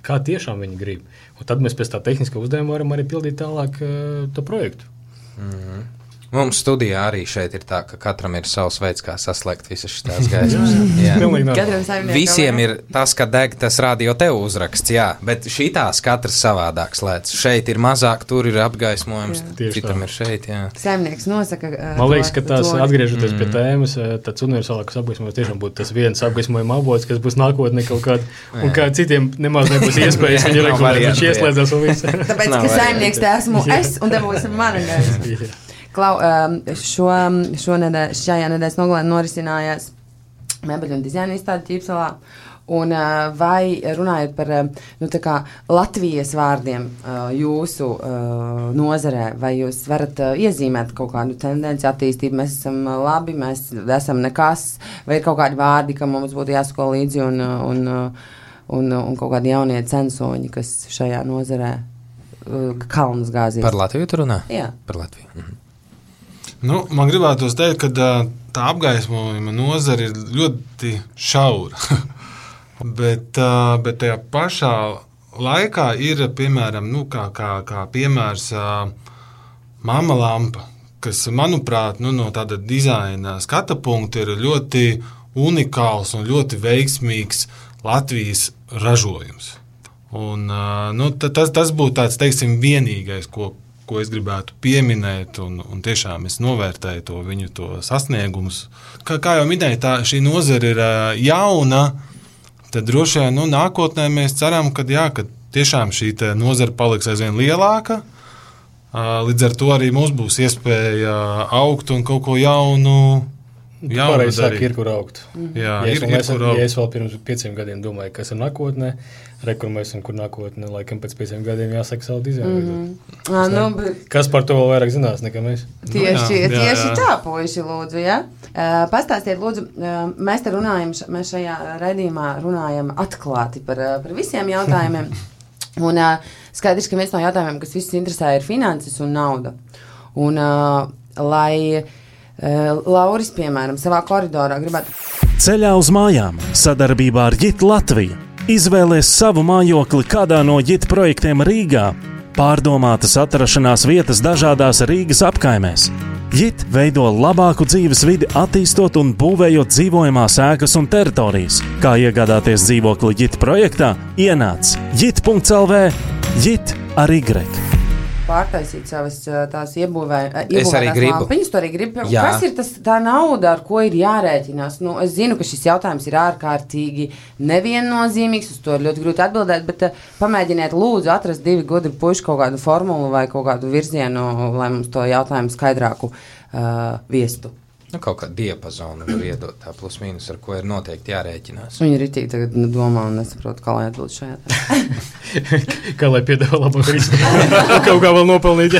kā tiešām viņi grib. Un tad mēs pēc tā tehniskā uzdevuma varam arī pildīt tālāk to projektu. Mums studijā arī šeit ir tā, ka katram ir savs veids, kā saslēgt visas šīs gaismas. Jā. Visiem ir tas, ka deg tas radio tev uzraksts, jā, bet šitās katrs savādāks lēts. Šeit ir mazāk, tur ir apgaismojums, citam ir šeit, jā. Saimnieks nosaka. Man liekas, ka tās atgriežoties pie tēmas, tāds universālāks apgaismojums tiešām būtu tas viens apgaismojuma avots, kas būs nākotnē kaut kāda, un kā citiem nemaz nebūs iespējas, viņi regulēt, viņš ieslēdzās un viss. Tāpēc, ka saimnieks te esmu es, un te būs mana gaisma. Klau, šajā nedēļas nogalē norisinājās mēbeļu un dizaina izstāde Ķīpselā. Un vai runājot par Latvijas vārdiem jūsu nozarē, vai jūs varat iezīmēt kaut kādu tendenci attīstību? Mēs esam labi, mēs esam nekas, vai ir kaut kādi vārdi, ka mums būtu jāsako līdzi un kaut kādi jaunie censoņi, kas šajā nozarē kalnus gāzīs? Par Latviju tu runā? Jā. Par Latviju. Mhm. Nu, man gribētos teikt, ka tā apgaismojuma nozara ir ļoti šaura. bet tajā pašā laikā ir, piemēram, kā piemērs Mama lampa, kas, manuprāt, no tāda dizaina skata punkta ir ļoti unikāls un ļoti veiksmīgs Latvijas ražojums. Un, tas būtu tāds, teiksim, vienīgais, ko es gribētu pieminēt, un tiešām es novērtēju to viņu sasniegumus. Kā jau minēju, šī nozara ir jauna, tad droši vien nākotnē mēs ceram, ka tiešām šī nozara paliks aizvien lielāka. Līdz ar to arī mums būs iespēja augt un kaut ko jaunu pareizi sāk, ir kur augt. Jā, es vēl pirms 5 gadiem domāju, kas ir nākotnē, kur mēs esam, kur nākotnē, laikam pēc 5 gadiem jāsaka savu dizainu. Kas par to vēl vairāk zinās nekā mēs? Tieši tā, puiši, lūdzu, ja? Pastāstiet, lūdzu, mēs te runājam, mēs šajā raidījumā runājam atklāti par visiem jautājumiem. Un skaidrs, ka viens no jautājumiem, kas visus interesē, ir finanses un nauda. Un lai Lauris, piemēram, savā koridorā gribētu... Ceļā uz mājām sadarbībā ar JIT Latviju izvēlies savu mājokli kādā no JIT projektiem Rīgā, pārdomātas atrašanās vietas dažādās Rīgas apkaimēs. JIT veido labāku dzīves vidi, attīstot un būvējot dzīvojamās ēkas un teritorijas. Kā iegādāties dzīvokli JIT projektā, ienāc JIT.lv, JIT ar Y. Pārtaisīt savas tās Es arī gribu. Lampiņas, tu arī gribi. Kas ir tā nauda, ar ko ir jārēķinās? Es zinu, ka šis jautājums ir ārkārtīgi neviennozīmīgs, uz to ir ļoti grūti atbildēt, bet pamēģiniet lūdzu atrast 2 gudri puiši kaut kādu formulu vai kaut kādu virzienu, lai mums to jautājumu skaidrāku viestu. Kaut kādu diapazonu var iedot tā plus mīnus, ar ko ir noteikti jārēķinās. Viņi ritīgi tagad domā un nesaprot, kā lai atbild šajā. Kā lai piedāvā labāk risku. Kaut kā vēl nopelnīt.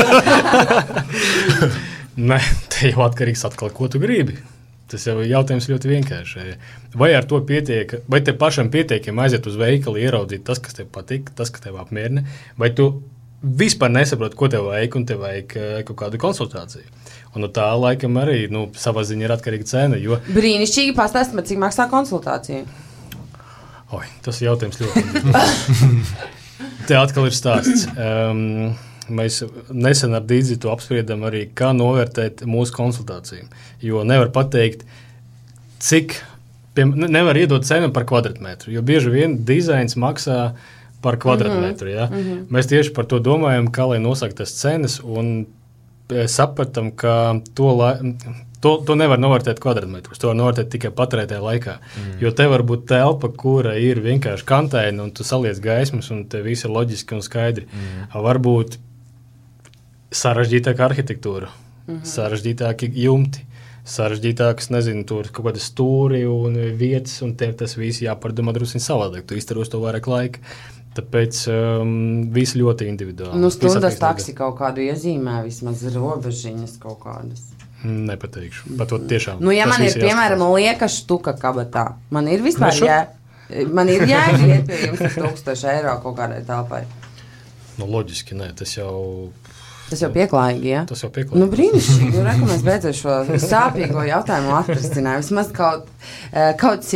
Nē, te jau atkarīgs atkal, ko tu gribi. Tas jau jautājums ļoti vienkārši. Vai ar to pietiek, vai te pašam pietiekami aiziet uz veikalu, ieraudzīt tas, kas tev patīk, tas, kas tev apmierina, vai tu vispār nesaproti, ko tev vajag, un tev vajag kaut kādu konsultāciju. Un tā laikam arī savā ziņā ir atkarīga cena. Jo... Brīnišķīgi pastāst, cik maksā konsultācija? Tas jautājums ļoti. Te atkal ir stāsts. Mēs nesen ar Dīdzi to apspriedam arī, kā novērtēt mūsu konsultāciju. Jo nevar pateikt, cik, nevar iedot cenu par kvadratmetru, jo bieži vien dizains maksā par kvadratmetru. Ja? Mēs tieši par to domājam, kā lai nosaka tas cenas, un sapratam, ka to nevar novērtēt kvadratmetrus, to var novērtēt tikai patērētajā laikā. Jo te var būt telpa, kura ir vienkārši kantaina, un tu saliec gaismas, un te viss ir loģiski un skaidri. Varbūt sarežģītāka arhitektūra, sarežģītāki jumti, sarežģītāks, nezinu, tur kaut kādi stūri un vietas, un tev tas viss jāpārdomā drusku savādāk, tu izturos to vairāk laika. Tāpēc viss ļoti individuāli. Stundas taksi kaut kādu iezīmē, vismaz robežiņas kaut kādas. Nepateikšu. Pat to tiešām. Ja man ir, piemēram, lieka štuka kabatā, man ir vispār man ir jāiet pie jums ar 1000 eiro kaut kādai telpai. Loģiski, nē, tas jau pieklājīgi, ja? Tas jau pieklājīgi. Brīnišķīgi. Mēs beidzot šo sāpīgo jautājumu atrisinājumu. Vismaz kaut cik.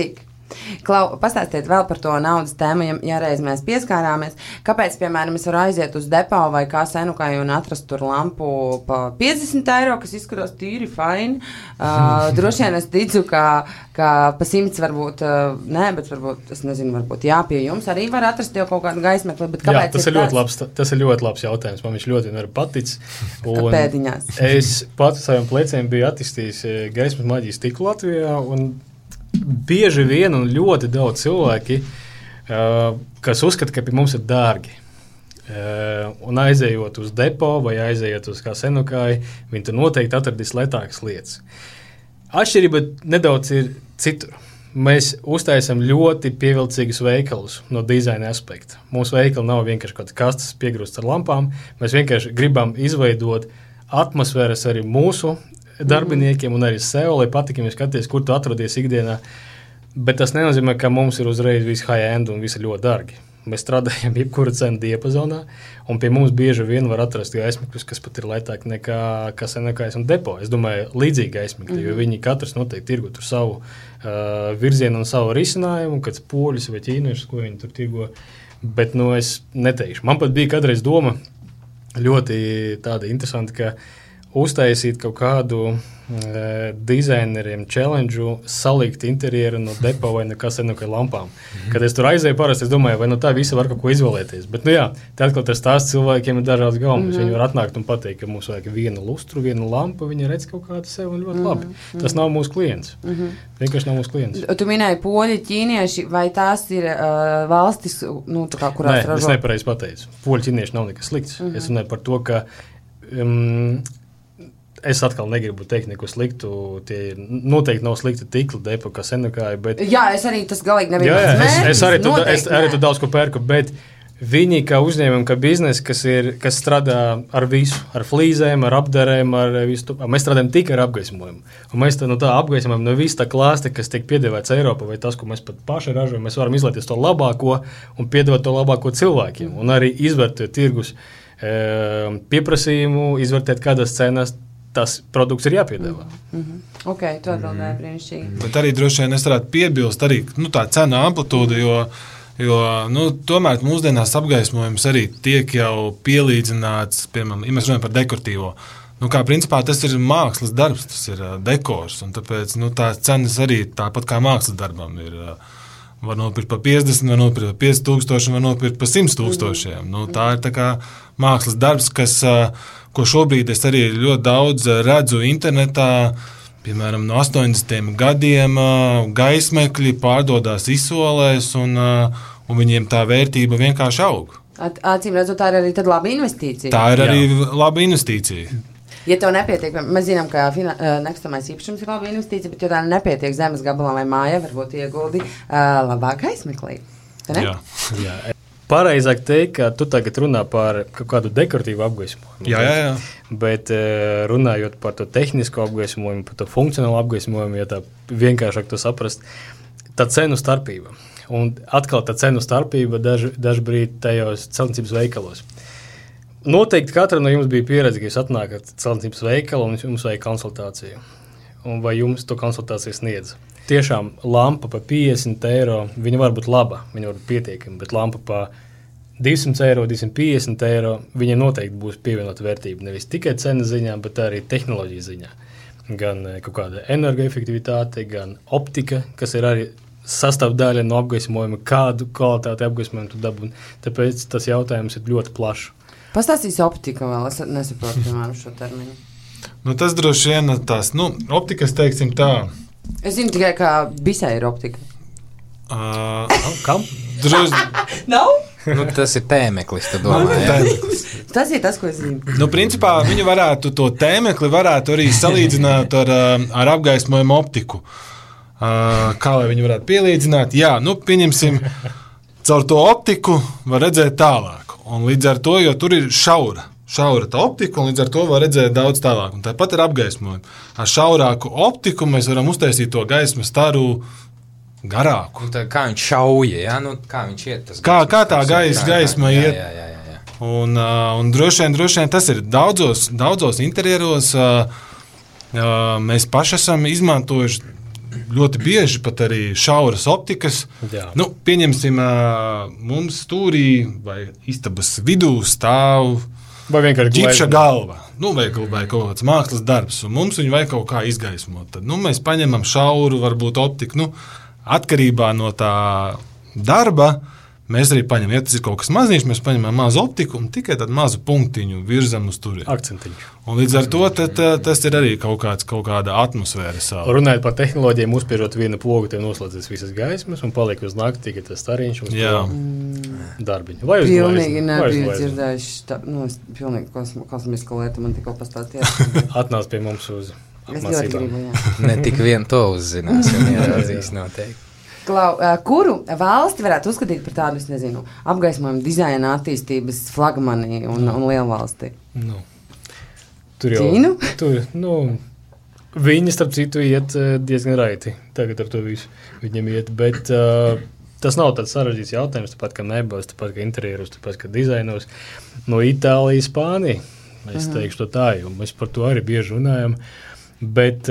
Klau, pastāstiet vēl par to naudas tēmu, ja reiz mēs pieskārāmies. Kāpēc, piemēram, es varu aiziet uz depo vai kā Senukai un atrast tur lampu pa 50 eiro, kas izskatās tīri faini. Droši vien es ticu, ka pa 100 varbūt, nē, bet varbūt, es nezinu, varbūt jā, pie jums arī var atrast jau kaut kādu gaismekli, bet kāpēc? Jā, tas ir ļoti labs jautājums. Man viņš ļoti vienmēr paticis. Pēdiņās. Es pats saviem pleciem biju attīstījis gaismas maģijas tīklu Latvijā, un bieži vien un ļoti daudz cilvēki, kas uzskata, ka pie mums ir dārgi. Un aizējot uz depo vai aizējot uz kā Senukai, viņi tur noteikti atradīs lētākas lietas. Atšķirība nedaudz ir citur. Mēs uztaisam ļoti pievilcīgus veikalus no dizaina aspekta. Mūsu veikali nav vienkārši kaut kastes piegrūsts ar lampām. Mēs vienkārši gribam izveidot atmosfēras arī mūsu darbiniekiem un arī sev, lai patīkami skaties, kur tu atrodies ikdienā. Bet tas nenozīmē, ka mums ir uzreiz viss high-end un viss ir ļoti dārgi. Mēs strādājam jebkura cenu diapazonā, un pie mums bieži vien var atrast gaismekļus, kas pat ir lētāki nekā Senukais un depo. Es domāju, līdzīgi gaismekļi, jo viņi katrs noteikti tirgo tur savu virzienu un savu risinājumu, kāds poļus vai ķīniešus, ko viņi tur tirgo. Bet, es neteikšu. Man pat bija kādreiz doma ļoti tāda interesanta, ka uztaisīt kaut kādu dizaineriem challenge salikt interjeru no depo vai nekā Senukai lampām. Kad es tur aizēju parasti, es domāju, vai no tā visa var kaut ko izvēlēties. Bet, jā, tad, kad tas tās cilvēkiem ir dažādas gaumas, viņi var atnākt un pateikt, ka mums vajag vienu lustru, vienu lampu, viņi redz kaut kādu sev un ļoti labi. Tas nav mūsu klients. Vienkārši nav mūsu klients. Tu minēji poļi, ķīnieši, vai tās ir valstis, kurās ražo? Nē, es nepareizi pateicu. Poļi, ķīnieši nav nekas slikts. Es runāju par to, ka es atkal negribu teikt neko sliktu, tie noteikti nav slikti tikli depo, kā Senukai, bet... Jā, es arī tas galīgi nebija es arī tu daudz ko pērku, bet viņi kā uzņēmumi, kā biznesi, kas strādā ar visu, ar flīzēm, ar apdarēm, ar visu, mēs strādājam tikai ar apgaismojumu. Un mēs no tā apgaismojam, no visu tā klāsta, kas tiek piedāvāts Eiropā, vai tas, ko mēs pat paši ražojam, mēs varam izlēties to labāko un piedāvāt to labāko cilvēkiem. Un arī izvērtēt tirgus pieprasījumu, izvērtēt kādas cenas, tas produkts ir jāpiedāvā. Ok, tu atbildēji brīnišķīgi. Bet arī droši vien es varētu piebilst arī tā cena amplitūda, jo tomēr mūsdienās apgaismojums arī tiek jau pielīdzināts, piemēram, ja mēs runājam par dekoratīvo. Kā principā tas ir mākslas darbs, tas ir dekors, un tāpēc tās cenas arī tāpat kā mākslas darbam ir. Var nopirkt par 50, var nopirkt par 5000, var nopirkt par 100,000. Tā ir tā kā mākslas darbs, ko šobrīd es arī ļoti daudz redzu internetā, piemēram, no 80. gadiem gaismekļi pārdodās izsolēs, un viņiem tā vērtība vienkārši aug. Acīm redzot, tā ir arī tad laba investīcija. Tā ir arī laba investīcija. Ja tev nepietiek, mēs zinām, ka nekustamais īpašums ir laba investīcija, bet ja tā nepietiek zemes gabalā vai mājā, varbūt ieguldi labāk gaismeklī. Jā. Pareizāk teikt, ka tu tagad runā par kaut kādu dekoratīvu apgaismojumu. Jā. Bet runājot par to tehnisko apgaismojumu, par to funkcionālu apgaismojumu, ja tā vienkāršāk to saprast, tā cenu starpība. Un atkal tā cenu starpība dažbrīd tajos celtniecības veikalos. Noteikti katra no jums bija pieredze, ka jūs atnākat celtniecības veikalu un jums vajag konsultāciju. Un vai jums to konsultāciju sniedz? Tiešām lampa pa 50 eiro, viņa var būt laba, viņa var būt pietiekama, bet lampa pa 200 eiro, 250 eiro, viņa noteikti būs pievienota vērtība. Nevis tikai cenas ziņā, bet arī tehnoloģijas ziņā. Gan kaut kāda energoefektivitāte, gan optika, kas ir arī sastāvdaļa no apgaismojuma, kādu kvalitāti apgaismojumu tu dabū. Tāpēc tas jautājums ir ļoti plašs. Pastāstīs optika vēl, es nesaprotu, piemēram, šo terminu. Tas droši vien tās, optikas, teiksim tā. Es zinu tikai, kā visai ir optika. Kam? Nav? Tas ir tēmeklis, tu domā, Tas ir tas, ko es zinu. Principā viņi to tēmekli varētu arī salīdzināt ar apgaismojumu optiku. Kā lai viņi varētu pielīdzināt? Jā, pieņemsim, caur to optiku var redzēt tālāk. Un līdz ar to, jo tur ir šaura tā optika, un līdz ar to var redzēt daudz tālāk. Un tāpat ir apgaismojumi. Ar šaurāku optiku mēs varam uztaisīt to gaismas staru garāku. Kā viņš šauja, ja? Kā viņš iet? Kā tā gaisma iet. Jā. Un droši vien tas ir daudzos interjeros. Mēs paši esam izmantojuši ļoti bieži pat arī šauras optikas. Jā. Nu, pieņemsim, mums stūrī vai istabas vidū stāv Vai vienkārši ģipša galva. Nu, vai kaut kāds mākslas darbs, un mums viņu vajag kaut kā izgaismot. Tad, mēs paņemam šauru, varbūt optiku. Nu, atkarībā no tā darba mēs arī paņemam, ja tas ir kaut kas maziņš, mēs paņemam mazu optiku un tikai tādu mazu punktiņu virzam uz turieni. Akcentiņu. Un līdz ar to tas ir arī kaut kāda atmosfēra sāla. Runājot par tehnoloģijiem, uzspiežot vienu pogu, tev noslēdzas visas gaismas un paliek uz nakti tikai tas stariņš uz darbiņu. Vai uz pilnīgi nebiju dzirdējuši, es pilnīgi kosmisku lietu man tikko pastāstījāt. Atnāc pie mums uz Es ļoti gribu, jā. Ne tik vien to uzzinās un ieraudzīs noteikti. Klau, kuru valsti varētu uzskatīt par tādu, es nezinu, apgaismojumu dizaina attīstības flagmani un lielvalsti? Nu, tur jau Ķīnu? Viņi, starp citu, iet diezgan raiti. Tagad ar to visu viņiem iet, bet tas nav tāds sarežģīts jautājums, tāpat kā nebūs, tāpat kā interjerus, tāpat kā dizainos. No Itālijas, Spānija, es teikšu to tā, jo mēs par to arī bieži runājam, bet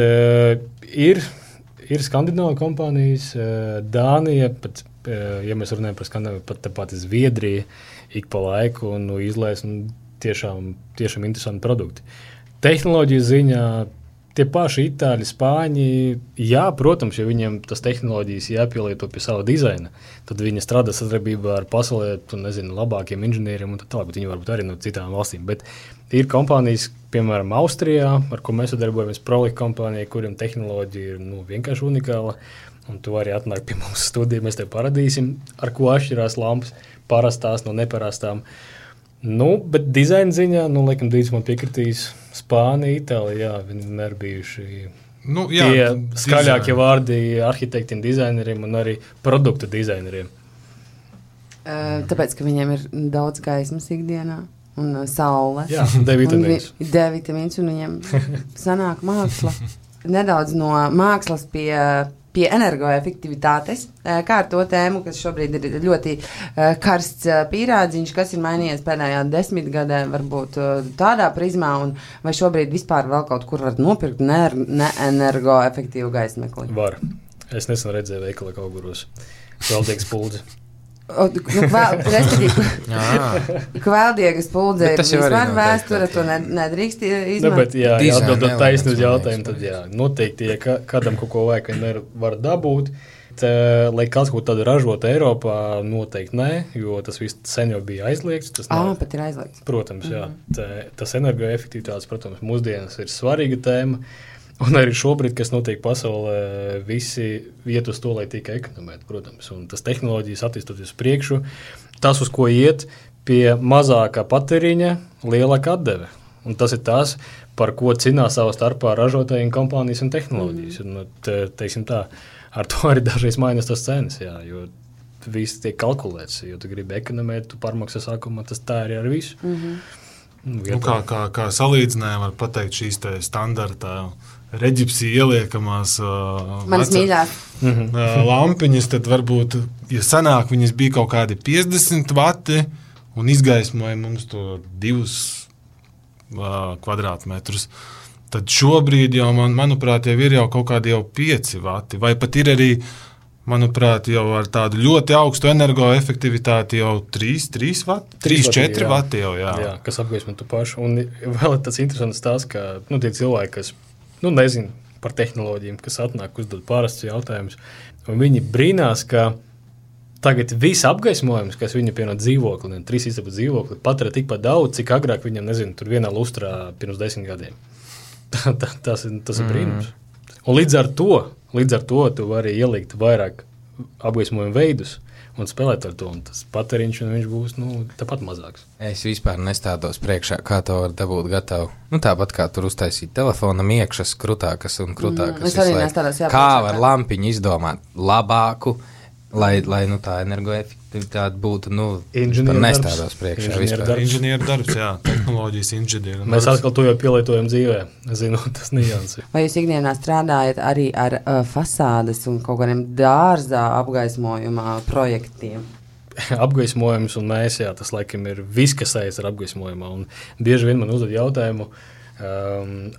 ir skandināvu kompānijas, Dānija, pat, ja mēs runājam par Skandināviju, pat tāpat Zviedrija ik pa laiku un izlaiž tiešām interesanti produkti. Tehnoloģiju ziņā tie paši Itāļi, Spāņi, jā, protams, ja viņiem tas tehnoloģijas jāpielieto pie sava dizaina, tad viņi strādā sadarbībā ar pasaulē, labākiem inženieriem un tā tālāk, bet viņi varbūt arī no citām valstīm. Bet ir kompānijas, piemēram, Austrijā, ar ko mēs sadarbojamies, Prolika kompānija, kuriem tehnoloģija ir vienkārši unikāla, un tu vari atnākt pie mums studiju, mēs tev paradīsim, ar ko atšķirās lampas, parastās no neparastām. Bet dizaina ziņā, laikam Dīts man piekritīs, Spānija, Itālija, viņi vienmēr bijuši tie skaļākie vārdi arhitektiem, dizaineriem un arī produktu dizaineriem. Tāpēc, ka viņiem ir daudz gaismas ikdienā. Un saule. Jā, D-vitamīns. D-vitamīns, un viņiem sanāk māksla. Nedaudz no mākslas pie energoefektivitātes, kā ar to tēmu, kas šobrīd ir ļoti karsts pīrādziņš, kas ir mainījies pēdējā 10 gadē, varbūt tādā prizmā, un vai šobrīd vispār vēl kaut kur var nopirkt neenergoefektīvu gaismekli? Var. Es nesen redzēju veikala kaut kuros. Kvēldiegas puldzi. Kvēldiegas puldze ir vispār vēsture, to nedrīkst izmantot. Atbildot taisnu uz jautājumu, tad noteikti, ja kādam kaut ko vajag, vienmēr var dabūt. Lai kāds kaut tādu ražot Eiropā, noteikti nē, jo tas viss sen jau bija aizliegts. Pat ir aizliegts. Protams, jā. Tas energoefektivitātes, protams, mūsdienas ir svarīga tēma. Un arī šobrīd, kas notiek pasaulē, visi iet uz to, lai tikai ekonomētu, protams. Un tas tehnoloģijas attīstoties priekšu, tas, uz ko iet, pie mazākā patēriņa, lielāka atdeve. Un tas ir tas, par ko cīnās savā starpā ražotāji, kompānijas un tehnoloģijas. Un, teiksim tā, ar to arī dažreiz mainās tas cenas, jā, jo viss tiek kalkulēts. Jo tu gribi ekonomēt, tu pārmaksā sākumā, tas tā arī ar visu. Kā salīdzinājumā var pateikt šīs te standartā reģipsī ieliekamās lampiņas, tad varbūt, ja sanāk, viņas bija kaut kādi 50 vati un izgaismoja mums to 2 kvadrātmetrus, tad šobrīd jau, manuprāt, jau ir jau kaut kādi jau 5 vati, vai pat ir arī, manuprāt, jau ar tādu ļoti augstu energoefektivitāti jau 3-4 vati jau, jā. Jā, kas apgaismo tu pašu. Un vēl tas interesants tās, ka tie cilvēki, kas nezinu par tehnoloģijām, kas atnāk uzdod parastus jautājumus, un viņi brīnās, ka tagad viss apgaismojums, kas viņa pienot dzīvokli, 3 istabas dzīvokli, patērē tikpat daudz, cik agrāk viņam, tur vienā lustrā pirms 10 gadiem. Tas ir brīnums. Un līdz ar to tu vari ielikt vairāk apgaismojumu veidus un spēlēt ar to, un tas patēriņš, un viņš būs, tāpat mazāks. Es vispār nestādos priekšā, kā to var dabūt gatavu. Tāpat kā tur uztaisīt telefonam iekšas krutākas un krutākas. Es arī nestādos, jā. Kā var lampiņu izdomāt labāku, lai tā energoefektivitāte būtu, nestādos priekšā vispār. Inženieru darbs, jā, tehnoloģijas inženieru. Mēs atkal to jau pielietojam dzīvē, zinot tas niansi. Vai jūs ikdienā strādājat arī ar fasādes un kaut kādiem dārzā apgaismojumā projektiem? Apgaismojums un mēs, jā, tas laikam ir viss, kas saistīts ar apgaismojumā. Un bieži vien man uzdod jautājumu, ar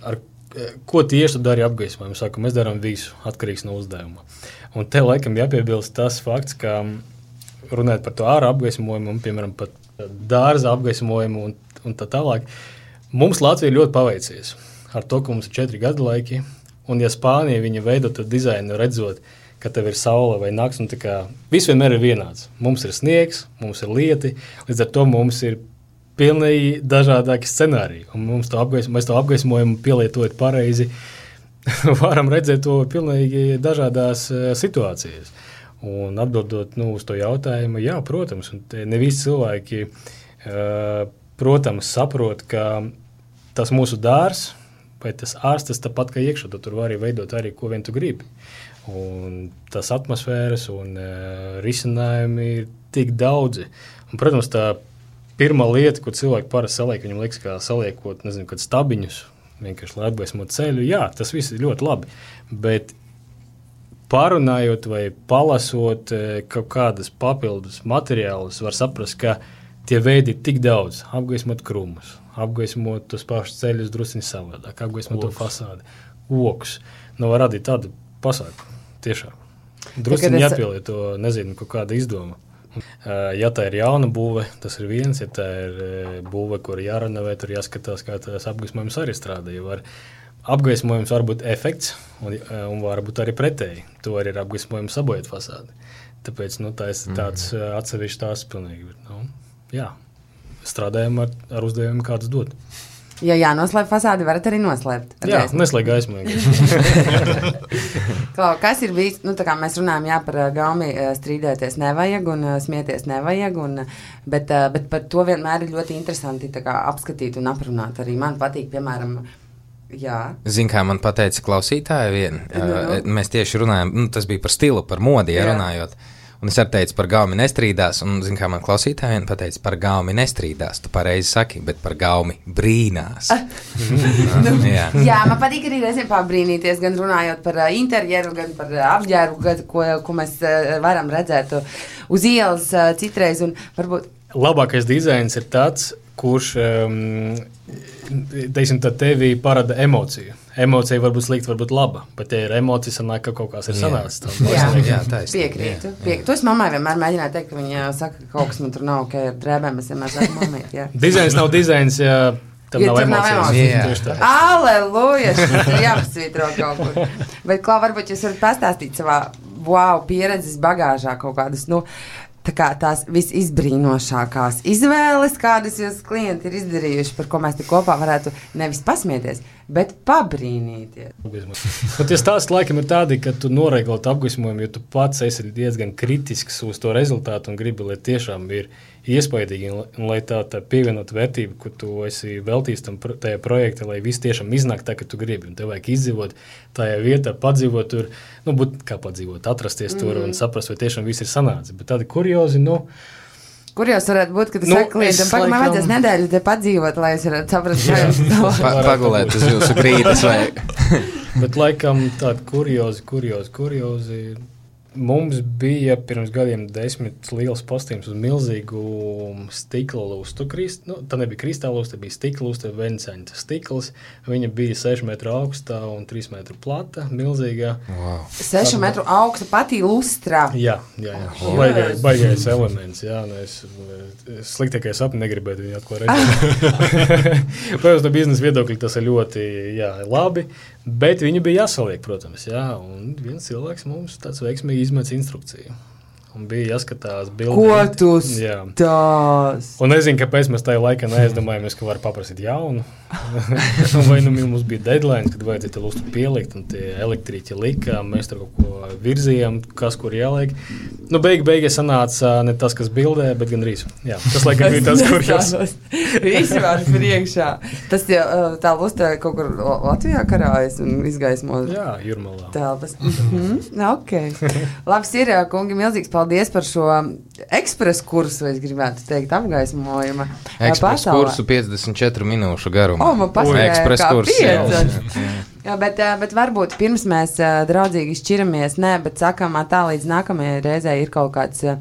ko tieši tu dari apgaismojumu? Saku, mēs darām visu, atkarīgs no uzdevuma. Un te laikam jāpiebilst tas fakts, ka runājot par to ārā apgaismojumu un, piemēram, pat dārza apgaismojumu un tā tālāk, mums Latvija ļoti paveicies ar to, ka mums ir 4 gadu laiki, un ja Spānija viņa veido to dizainu redzot, ka tev ir saule vai nakts, un tā kā viss vienmēr ir vienāds. Mums ir sniegs, mums ir lieti, līdz ar to mums ir pilnīgi dažādāki scenāriji, un mēs to apgaismojumu pielietojot pareizi, varam redzēt to pilnīgi dažādās situācijas. Un atbildot uz to jautājumu, jā, protams, un ne visi cilvēki, protams, saprot, ka tas mūsu dārs vai tas ārstas tāpat kā iekšā, tur var arī veidot arī, ko vien tu gribi. Un tas atmosfēras un risinājumi ir tik daudzi. Un, protams, tā pirmā lieta, ko cilvēki parasti saliek, viņam liekas, kā saliekot, nezinu, kad stabiņus, vienkārši lai atgaismot ceļu, jā, tas viss ir ļoti labi, bet pārunājot vai palasot kaut kādas papildus materiālus, var saprast, ka tie veidi ir tik daudz. Apgaismot krūmus, apgaismot tos pašus ceļus drusciņi savādāk, apgaismot to fasādi, okus. Nu, var radīt tādu pasākumu, tiešām. Drusciņi jāpielieto, nezinu, kaut kāda izdoma. Ja tā ir jauna būve, tas ir viens, ja tā ir būve, kur jārenovē, tur jāskatās, kā tās apgaismojums arī strādā, jo var apgaismojums var būt efekts un var būt arī pretēji. To arī ir apgaismojums sabojot fasādi. Tāpēc, tā ir tāds atsevišķi tās pilnīgi. Jā, strādājam ar uzdevumiem, kādus dod. Ja jānoslēp fasādi, varat arī noslēpt. Jā, neslēg gaismojumu. Kas ir bijis, tā kā mēs runājam, par gaumi strīdēties nevajag un smieties nevajag, bet par to vienmēr ir ļoti interesanti apskatīt un aprunāt. Arī man patīk, piemēram, Zin, kā man pateica klausītāja vien, mēs tieši runājam, tas bija par stilu, par modi, runājot. Un es arī teicu, par gaumi nestrīdās, un, zin, kā man klausītāja vien pateica, par gaumi nestrīdās, tu pareizi saki, bet par gaumi brīnās. Jā, man patīk arī reizēm pabrīnīties, gan runājot par interjeru, gan par apģērbu, ko mēs varam redzēt uz ielas citreiz, un varbūt... Labākais dizains ir tāds, kurš, teiksim, tevi parada emociju. Emocija var būt slikta, var būt laba, bet ja ir emocija, sanāk, ka kaut kas ir sanācis. Jā, piekrītu. To es mammai vienmēr mēģināju teikt, ka viņa saka, ka kaut kas man tur nav, ka ar drēbēm es vienmēr saku mammīt, jā. Dizains nav dizains, ja tam nav emocijas. Aleluja, šis ir jāpasvītro kaut kur. Bet, Klau, varbūt jūs varat pastāstīt savā pieredzes bagāžā kaut kādus, tās visizbrīnošākās izvēles, kādas jūs klienti ir izdarījuši, par ko mēs te kopā varētu nevis pasmieties, bet pabrīnīties. Tie stāsti laikam ir tādi, ka tu noreglot apgaismojumu, jo tu pats esi diezgan kritisks uz to rezultātu un gribi, lai tiešām ir iespaidīgi un lai tā pievienot vērtību, ko tu esi veltījis tajā projektā, lai viss tiešām iznāk tā, ka tu gribi. Un tev vajag izdzīvot tajā vietā, padzīvot tur, atrasties tur un saprast, vai tiešām viss ir sanācis. Bet tādi kuriozi, Kurjos varētu būt, ka tu saki klientam, man vajadzēs nedēļu te padzīvot, lai es varētu saprast, kā jums to. Pagulēt uz jūsu grīdas vai... Bet laikam tādi kuriozi. Mums bija pirms gadiem 10 liels postījums uz milzīgu stikla lustu. Tā nebija kristāla lusta, bija stikla lusta, venecaņa stikls. Viņa bija 6 metru augstā un 3 metru plata, milzīgā. Wow. 6 metru augsta patī lustrā. Jā. Baigais elements, jā. Es sliktākai sapni negribētu viņu atklāt redzēt. Protams, no biznesa viedokļa tas ir ļoti labi, bet viņu bija jāsaliek, protams, jā. Un viens cilvēks mums tāds veiksmīgi izmēca instrukciju. Un bija jāskatās bildi. Ko tu stās? Un nezinu, kāpēc mēs tajā laikā neaizdomājamies, ka var paprasīt jaunu. Vai mums bija deadline, kad vajadzēja lustru pielikt, un tie elektriķi lika, mēs tur kaut ko virzījām, kas kur jāliek. Beigās sanāca ne tas, kas bildē, bet gan rīz. Jā, tas laikam bija tas, kur jūs. Visi var priekšā. Tas tā lustra kaut kur Latvijā karājas un izgaismo. Jā, Jūrmalā. Telpas. Ok. Labs ir, kungi, milzīgs paldies par šo ekspresu kursu, es gribētu teikt, apgaismojuma. Ekspresu kursu 54 minūšu garumu. Man pasaka, kā piedzas. Jā, bet varbūt pirms mēs draudzīgi šķiramies, bet sakām tā līdz nākamajai reizei ir kaut kāds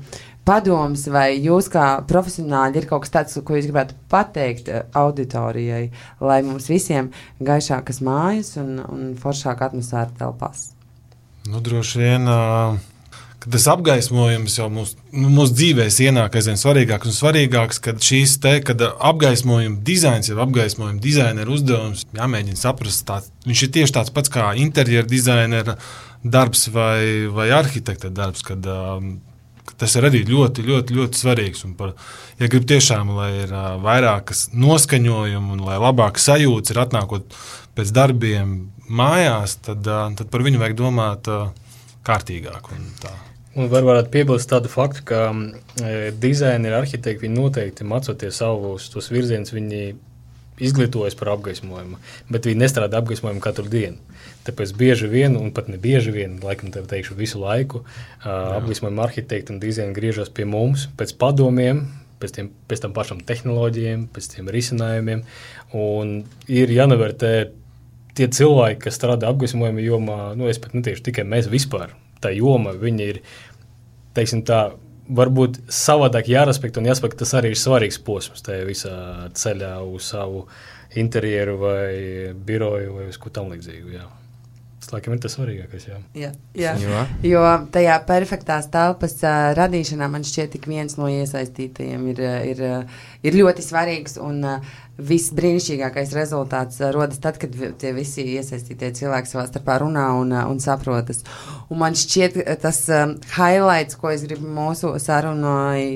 padoms, vai jūs kā profesionāļi ir kaut kas tāds, ko jūs gribētu pateikt auditorijai, lai mums visiem gaišākas mājas un foršāka atmosfēra telpās? Nu, droši vien, ka tas apgaismojums jau mūsu dzīvēs ienāk aizvien svarīgāks un svarīgāks, kad apgaismojuma dizains, jau apgaismojuma dizaineru uzdevums jāmēģina saprast, viņš ir tieši tāds pats kā interjera dizainera darbs vai arhitekta darbs, kad tas ir arī ļoti, ļoti, ļoti svarīgs. Un ja grib tiešām, lai ir vairākas noskaņojumi un lai labāka sajūta ir atnākot pēc darbiem mājās, tad par viņu vajag domāt kārtīgāk. Un varētu piebilst tādu faktu, ka dizaineri, arhitekti, viņi noteikti mācoties savus tos virzienus, viņi izglītojas par apgaismojumu, bet viņi nestrādā apgaismojumu katru dienu. Tāpēc bieži vien, un pat ne bieži vien, laikam tev teikšu visu laiku, apgaismojuma arhitekti un dizaini griežas pie mums pēc padomiem, pēc tam pašam tehnoloģijiem, pēc tiem risinājumiem, un ir jānovērtē tie cilvēki, kas strādā apgaismojuma jomā, es pat netiešu tikai mēs vispār, tā joma, viņi ir, teiksim tā, varbūt savādāk jārespektē un jāspēk, tas arī ir svarīgs posms tajā visā ceļā uz savu interjeru vai biroju vai uz ko tam līdzīgu, jā. Tas laikam ir tas svarīgākais, jā. Jā. Jo tajā perfektās telpas radīšanā man šķiet tik viens no iesaistītajiem ir ļoti svarīgs un viss brīnišķīgākais rezultāts rodas tad, kad tie visi iesaistītie cilvēki savā starpā runā un saprotas. Un man šķiet tas highlights, ko es gribu mūsu sarunu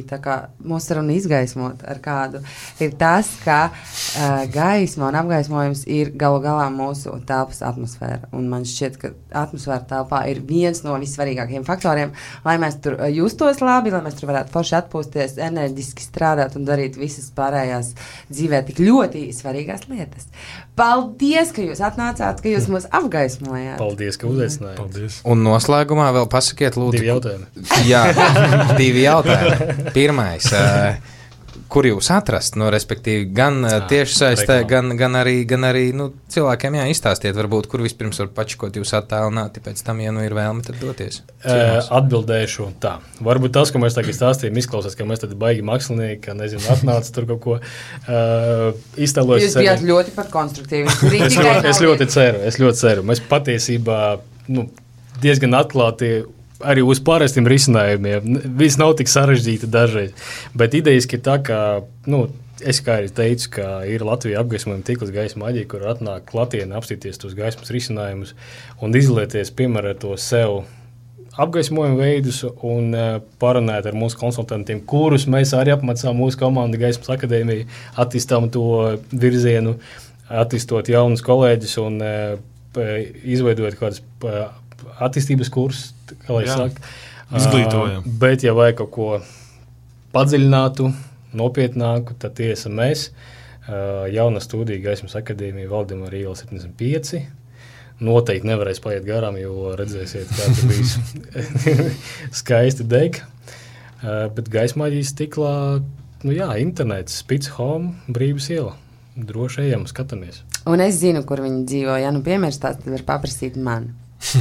izgaismot ar kādu, ir tas, ka gaisma un apgaismojums ir galu galā mūsu telpas atmosfēra. Un man šķiet, ka atmosfēra telpā ir viens no vissvarīgākajiem faktoriem, lai mēs tur justos labi, lai mēs tur varētu forši atpūsties, enerģiski strādāt un darīt visas pārējās dzīvē tik ļoti svarīgās lietas. Paldies, ka jūs atnācāt, ka jūs mūs apgaismojāt. Paldies, ka uzaicinājāt. Paldies. Un noslēgumā vēl pasakiet, lūdzu. 2 jautājumi. Jā, 2 jautājumi. Pirmais, kur jūs atrast, respektīvi, gan tiešsaistē, gan arī cilvēkiem izstāstiet, varbūt, kur vispirms var pačikot jūs attēlināti, pēc tam, ja ir vēlme, tad doties. Atbildēšu tā. Varbūt tas, ko mēs tagad stāstījām, izklausās, ka mēs tad baigi mākslinieki, ka, atnāca tur kaut ko iztēlojas. Jūs bijāt ļoti pat konstruktīvi. Es ļoti ceru. Mēs patiesībā, diezgan atklāti arī uz pārēstiem risinājumiem. Viss nav tik sarežģīti dažreiz. Bet idejiski ir tā, ka, es kā arī teicu, ka ir Latvijā apgaismojuma tīkls Gaisma Maģija, kur atnāk klātienē apstīties tos gaismas risinājumus un izlieties, piemērot to sev apgaismojuma veidus un parunāt ar mūsu konsultantiem, kurus mēs arī apmācām mūsu komandu Gaismas akadēmiju, attīstām to virzienu, attīstot jaunus kolēģus un izveidot kādas attīstības kursus, kā lai saka. Izglītojam. Bet, ja vajag kaut ko padziļinātu, nopietnāku, tad tie esam mēs. Jauna studija Gaismas akadēmija Valdemāra iela 75. Noteikti nevarēs paiet garām, jo redzēsiet, kā tur bijis skaisti deg. Bet Gaisma Maģijas tiklā, internets, Spits Home, Brības iela. Droši ejam, skatāmies. Un es zinu, kur viņi dzīvo. Ja piemērs tās, tad var paprasīt man.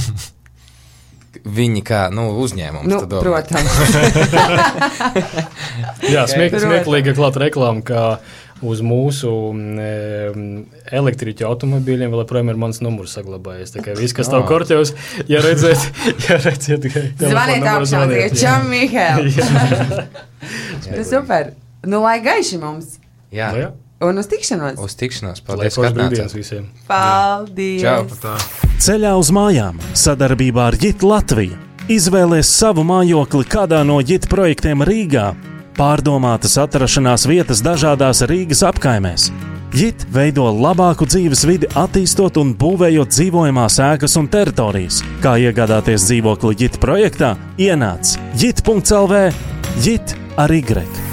Viņi kā, uzņēmums. Protams. Jā, smieklīga klāta reklāma, kā uz mūsu elektriķu automobīļiem vēl joprojām ir mans numurs saglabājies. Tā kā viss, kas tavu korķos, ja redzēt zvaniet augšā, čau, Mihēl. Super. Lai gaiši mums. Jā. Un uz tikšanos. Paldies, ka atnācāt visiem. Paldies. Čau. Ceļā uz mājām sadarbībā ar JIT Latviju. Izvēlies savu mājokli kādā no JIT projektiem Rīgā. Pārdomātas atrašanās vietas dažādās Rīgas apkaimēs. JIT veido labāku dzīves vidi, attīstot un būvējot dzīvojamās ēkas un teritorijas. Kā iegādāties dzīvokli JIT projektā? Ienāc JIT.lv. JIT ar Y.